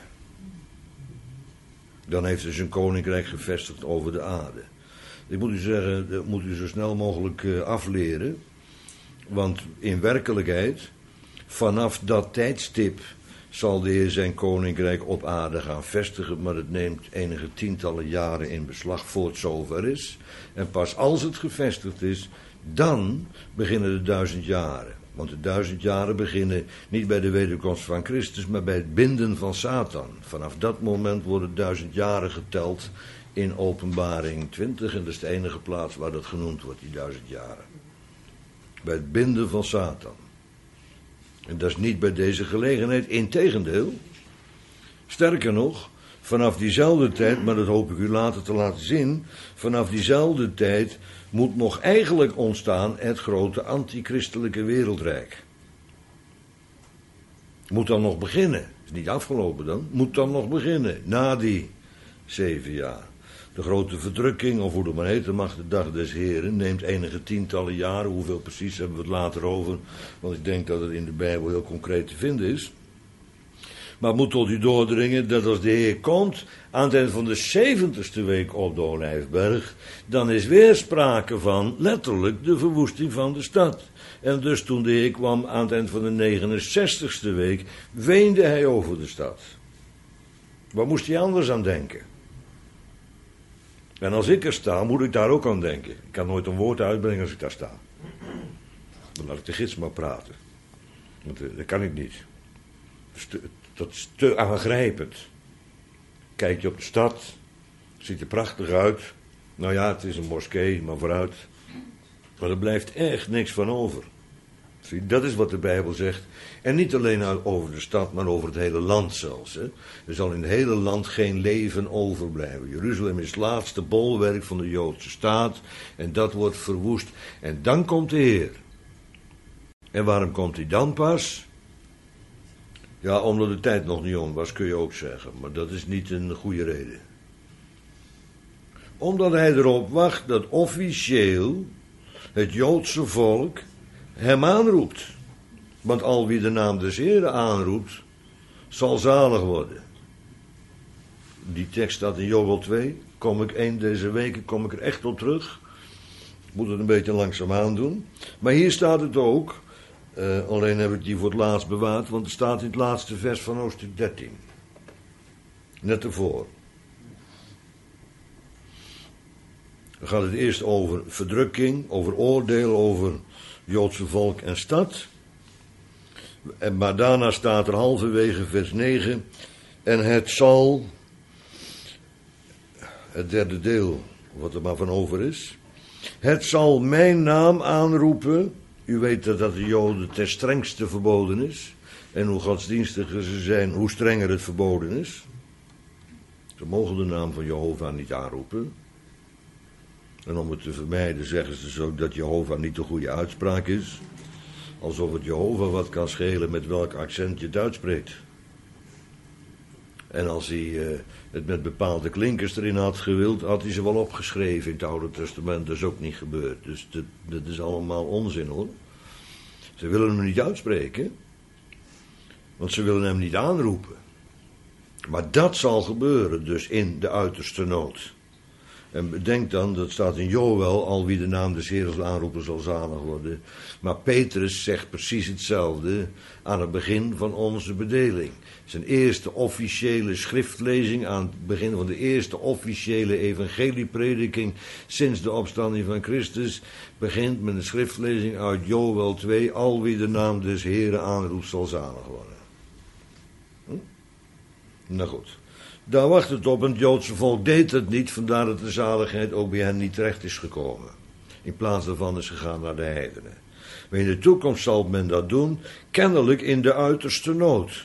Dan heeft hij zijn koninkrijk gevestigd over de aarde. Ik moet u zeggen, dat moet u zo snel mogelijk uh, afleren, want in werkelijkheid, vanaf dat tijdstip zal de Heer zijn koninkrijk op aarde gaan vestigen, maar het neemt enige tientallen jaren in beslag voor het zover is. En pas als het gevestigd is, dan beginnen de duizend jaren. Want de duizend jaren beginnen niet bij de wederkomst van Christus, maar bij het binden van Satan. Vanaf dat moment worden duizend jaren geteld in Openbaring twintig. En dat is de enige plaats waar dat genoemd wordt, die duizend jaren. Bij het binden van Satan. En dat is niet bij deze gelegenheid, integendeel. Sterker nog, vanaf diezelfde tijd, maar dat hoop ik u later te laten zien, vanaf diezelfde tijd moet nog eigenlijk ontstaan het grote antichristelijke wereldrijk. Moet dan nog beginnen. Is niet afgelopen dan. Moet dan nog beginnen. Na die zeven jaar. De grote verdrukking, of hoe dat maar heten mag, de dag des Heren, neemt enige tientallen jaren. Hoeveel precies hebben we het later over. Want ik denk dat het in de Bijbel heel concreet te vinden is. Maar het moet tot u doordringen dat als de Heer komt aan het eind van de zeventigste week op de Olijfberg, dan is weer sprake van letterlijk de verwoesting van de stad. En dus toen de Heer kwam aan het eind van de negenenzestigste week, weende hij over de stad. Waar moest hij anders aan denken? En als ik er sta, moet ik daar ook aan denken. Ik kan nooit een woord uitbrengen als ik daar sta. Dan laat ik de gids maar praten. Want uh, dat kan ik niet. Dat is te aangrijpend. Kijk je op de stad, ziet er prachtig uit. Nou ja, het is een moskee, maar vooruit. Maar er blijft echt niks van over. Zie, dat is wat de Bijbel zegt. En niet alleen over de stad, maar over het hele land zelfs. Hè. Er zal in het hele land geen leven overblijven. Jeruzalem is het laatste bolwerk van de Joodse staat. En dat wordt verwoest. En dan komt de Heer. En waarom komt hij dan pas? Ja, omdat de tijd nog niet om was, kun je ook zeggen. Maar dat is niet een goede reden. Omdat hij erop wacht dat officieel het Joodse volk hem aanroept. Want al wie de naam des Heren aanroept, zal zalig worden. Die tekst staat in Joël twee. Kom ik een deze weken, kom ik er echt op terug. Ik moet het een beetje langzaamaan doen. Maar hier staat het ook. Uh, alleen heb ik die voor het laatst bewaard, want het staat in het laatste vers van hoofdstuk dertien. Net ervoor. Dan gaat het eerst over verdrukking, over oordeel, over Joodse volk en stad. En, maar daarna staat er halverwege vers negen. En het zal, het derde deel, wat er maar van over is. Het zal mijn naam aanroepen. U weet dat dat de Joden ten strengste verboden is. En hoe godsdienstiger ze zijn, hoe strenger het verboden is. Ze mogen de naam van Jehovah niet aanroepen. En om het te vermijden zeggen ze dus ook dat Jehovah niet de goede uitspraak is. Alsof het Jehovah wat kan schelen met welk accent je het uitspreekt. En als hij uh, het met bepaalde klinkers erin had gewild, had hij ze wel opgeschreven in het Oude Testament. Dat is ook niet gebeurd. Dus dat, dat is allemaal onzin hoor. Ze willen hem niet uitspreken. Want ze willen hem niet aanroepen. Maar dat zal gebeuren dus in de uiterste nood. En bedenk dan, dat staat in Joël, al wie de naam des Heeren zal aanroepen zal zalig worden. Maar Petrus zegt precies hetzelfde aan het begin van onze bedeling. Zijn eerste officiële schriftlezing aan het begin van de eerste officiële evangelieprediking sinds de opstanding van Christus begint met een schriftlezing uit Joël twee. Al wie de naam des Heeren aanroept zal zalig worden. Hm? Nou goed. Daar wacht het op, en het Joodse volk deed het niet, vandaar dat de zaligheid ook bij hen niet terecht is gekomen. In plaats daarvan is gegaan naar de heidenen. Maar in de toekomst zal men dat doen, kennelijk in de uiterste nood.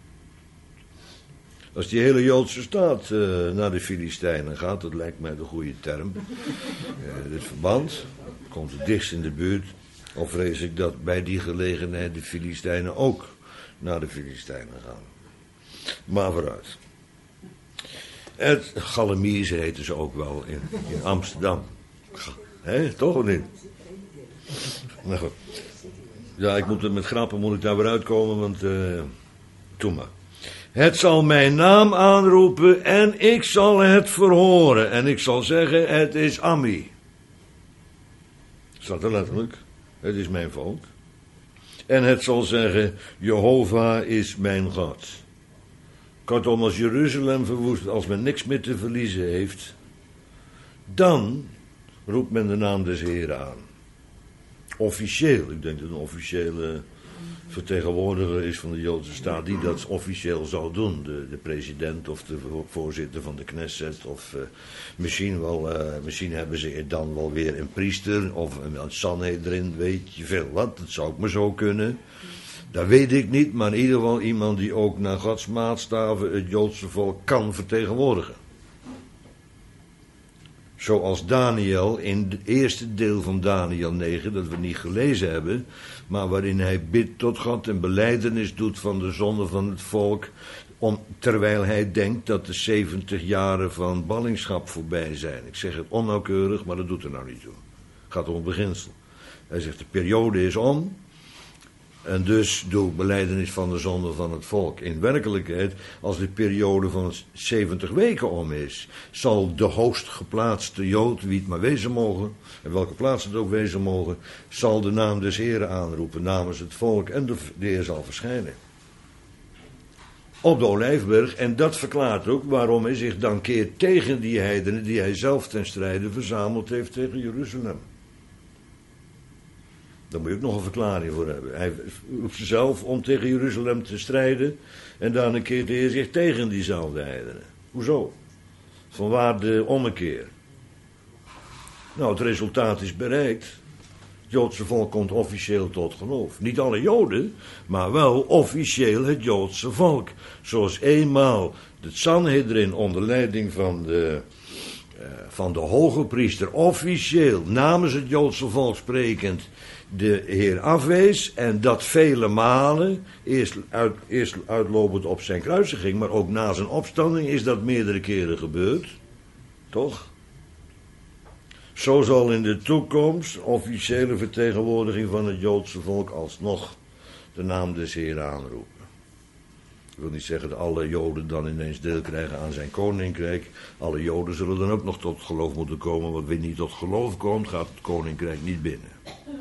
Als die hele Joodse staat uh, naar de Filistijnen gaat, dat lijkt mij de goede term. Uh, dit verband komt het dichtst in de buurt. Of vrees ik dat bij die gelegenheid de Filistijnen ook naar de Filistijnen gaan. Maar vooruit. Het Galamiers heten ze ook wel in, in Amsterdam. Hé, toch of niet? Nou goed. Ja, ik moet het met grappen moet ik daar weer uitkomen, want uh, doe maar. Het zal mijn naam aanroepen en ik zal het verhoren. En ik zal zeggen, het is Ammi. Staat er letterlijk. Het is mijn volk. En het zal zeggen, Jehovah is mijn God. Kortom, als Jeruzalem verwoest, als men niks meer te verliezen heeft, dan roept men de naam des Heren aan. Officieel, ik denk dat een officiële vertegenwoordiger is van de Joodse staat die dat officieel zou doen. De, de president of de voorzitter van de Knesset. Of uh, misschien, wel, uh, misschien hebben ze dan wel weer een priester of een Sanhedrin, weet je veel wat. Dat zou ook maar zo kunnen. Dat weet ik niet, maar in ieder geval iemand die ook naar Gods maatstaven het Joodse volk kan vertegenwoordigen. Zoals Daniel in het eerste deel van Daniel negen, dat we niet gelezen hebben, maar waarin hij bidt tot God en belijdenis doet van de zonde van het volk, om, terwijl hij denkt dat de zeventig jaren van ballingschap voorbij zijn. Ik zeg het onnauwkeurig, maar dat doet er nou niet toe. Het gaat om het beginsel. Hij zegt de periode is om. En dus doe belijdenis van de zonde van het volk. In werkelijkheid, als de periode van zeventig weken om is, zal de hoogst geplaatste Jood, wie het maar wezen mogen, en welke plaats het ook wezen mogen, zal de naam des Heren aanroepen namens het volk en de, de Heer zal verschijnen. Op de Olijfberg, en dat verklaart ook waarom hij zich dan keert tegen die heidenen die hij zelf ten strijde verzameld heeft tegen Jeruzalem. Daar moet je ook nog een verklaring voor hebben. Hij roept zichzelf om tegen Jeruzalem te strijden. En dan keert de Heer zich tegen diezelfde heidenen. Hoezo? Vanwaar de ommekeer? Nou, het resultaat is bereikt. Het Joodse volk komt officieel tot geloof. Niet alle Joden, maar wel officieel het Joodse volk. Zoals eenmaal de Sanhedrin onder leiding van de... Uh, van de hoge priester officieel namens het Joodse volk sprekend de Heer afwees en dat vele malen, eerst, uit, eerst uitlopend op zijn kruisiging, maar ook na zijn opstanding is dat meerdere keren gebeurd, toch? Zo zal in de toekomst officiële vertegenwoordiging van het Joodse volk alsnog de naam des Heer aanroepen. Ik wil niet zeggen dat alle Joden dan ineens deel krijgen aan zijn koninkrijk. Alle Joden zullen dan ook nog tot geloof moeten komen. Want wie niet tot geloof komt, gaat het koninkrijk niet binnen.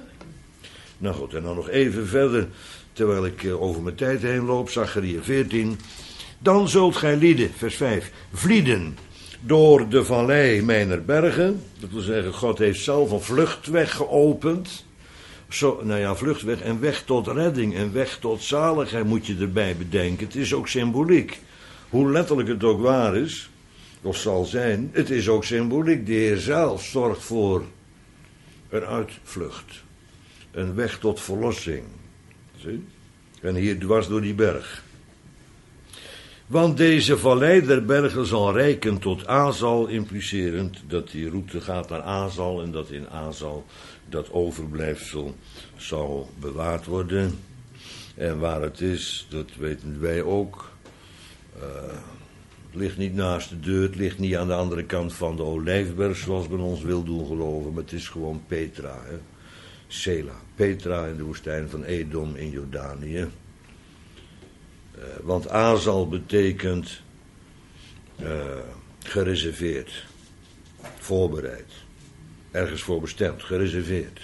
Nou goed, en dan nog even verder, terwijl ik over mijn tijd heen loop. Zacharia veertien. Dan zult gij lieden, vers vijf, vlieden door de vallei mijner bergen. Dat wil zeggen, God heeft zelf een vluchtweg geopend. Zo, nou ja, vluchtweg en weg tot redding en weg tot zaligheid moet je erbij bedenken. Het is ook symboliek. Hoe letterlijk het ook waar is, of zal zijn, het is ook symboliek. De Heer zelf zorgt voor een uitvlucht. Een weg tot verlossing. Zie? En hier dwars door die berg. Want deze vallei der bergen zal reiken tot Azal, implicerend dat die route gaat naar Azal en dat in Azal dat overblijfsel zal bewaard worden. En waar het is, dat weten wij ook. Uh, het ligt niet naast de deur, het ligt niet aan de andere kant van de Olijfberg, zoals men ons wil doen geloven, maar het is gewoon Petra, hè. Sela, Petra in de woestijn van Edom in Jordanië. Uh, want Azal betekent uh, gereserveerd, voorbereid, ergens voor bestemd, gereserveerd.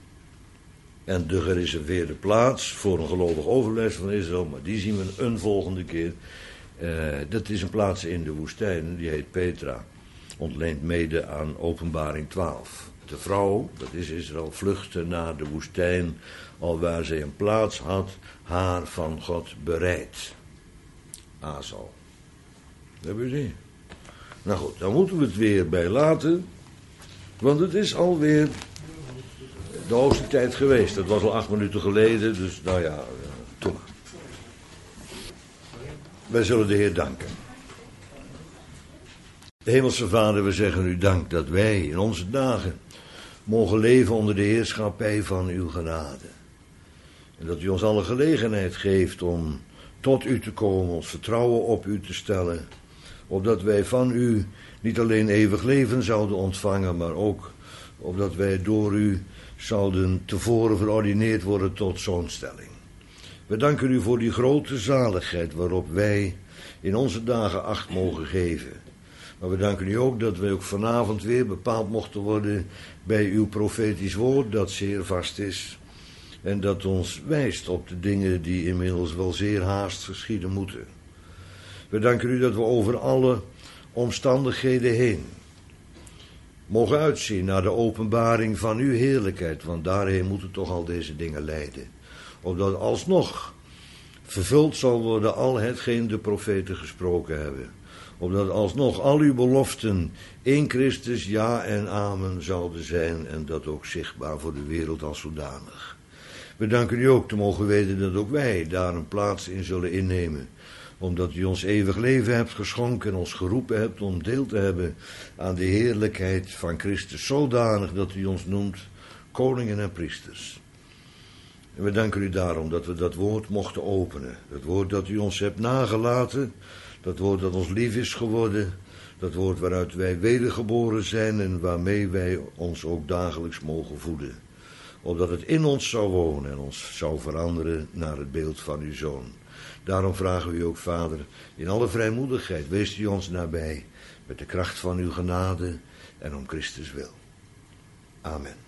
En de gereserveerde plaats voor een gelovig overlijst van Israël, maar die zien we een volgende keer. Uh, dat is een plaats in de woestijn, die heet Petra, ontleent mede aan Openbaring twaalf. De vrouw, dat is Israël, vluchtte naar de woestijn, alwaar zij een plaats had, haar van God bereid. Azal. Dat hebben we zien. Nou goed, dan moeten we het weer bij laten, want het is alweer de hoogste tijd geweest. Dat was al acht minuten geleden, dus nou ja, toe maar. Wij zullen de Heer danken. Hemelse Vader, we zeggen u dank dat wij in onze dagen mogen leven onder de heerschappij van uw genade. En dat u ons alle gelegenheid geeft om tot u te komen, ons vertrouwen op u te stellen, opdat wij van u niet alleen eeuwig leven zouden ontvangen, maar ook opdat wij door u zouden tevoren verordineerd worden tot zoonstelling. We danken u voor die grote zaligheid waarop wij in onze dagen acht mogen geven. Maar we danken u ook dat wij ook vanavond weer bepaald mochten worden bij uw profetisch woord, dat zeer vast is. En dat ons wijst op de dingen die inmiddels wel zeer haast geschieden moeten. We danken u dat we over alle omstandigheden heen mogen uitzien naar de openbaring van uw heerlijkheid, want daarheen moeten toch al deze dingen leiden. opdat alsnog vervuld zal worden al hetgeen de profeten gesproken hebben. Opdat alsnog al uw beloften in Christus ja en amen zouden zijn en dat ook zichtbaar voor de wereld als zodanig. We danken u ook te mogen weten dat ook wij daar een plaats in zullen innemen. Omdat u ons eeuwig leven hebt geschonken en ons geroepen hebt om deel te hebben aan de heerlijkheid van Christus. Zodanig dat u ons noemt koningen en priesters. En we danken u daarom dat we dat woord mochten openen. Dat woord dat u ons hebt nagelaten. Dat woord dat ons lief is geworden. Dat woord waaruit wij wedergeboren zijn en waarmee wij ons ook dagelijks mogen voeden. Opdat het in ons zou wonen en ons zou veranderen naar het beeld van uw Zoon. Daarom vragen we u ook, Vader, in alle vrijmoedigheid, wees u ons nabij, met de kracht van uw genade en om Christus wil. Amen.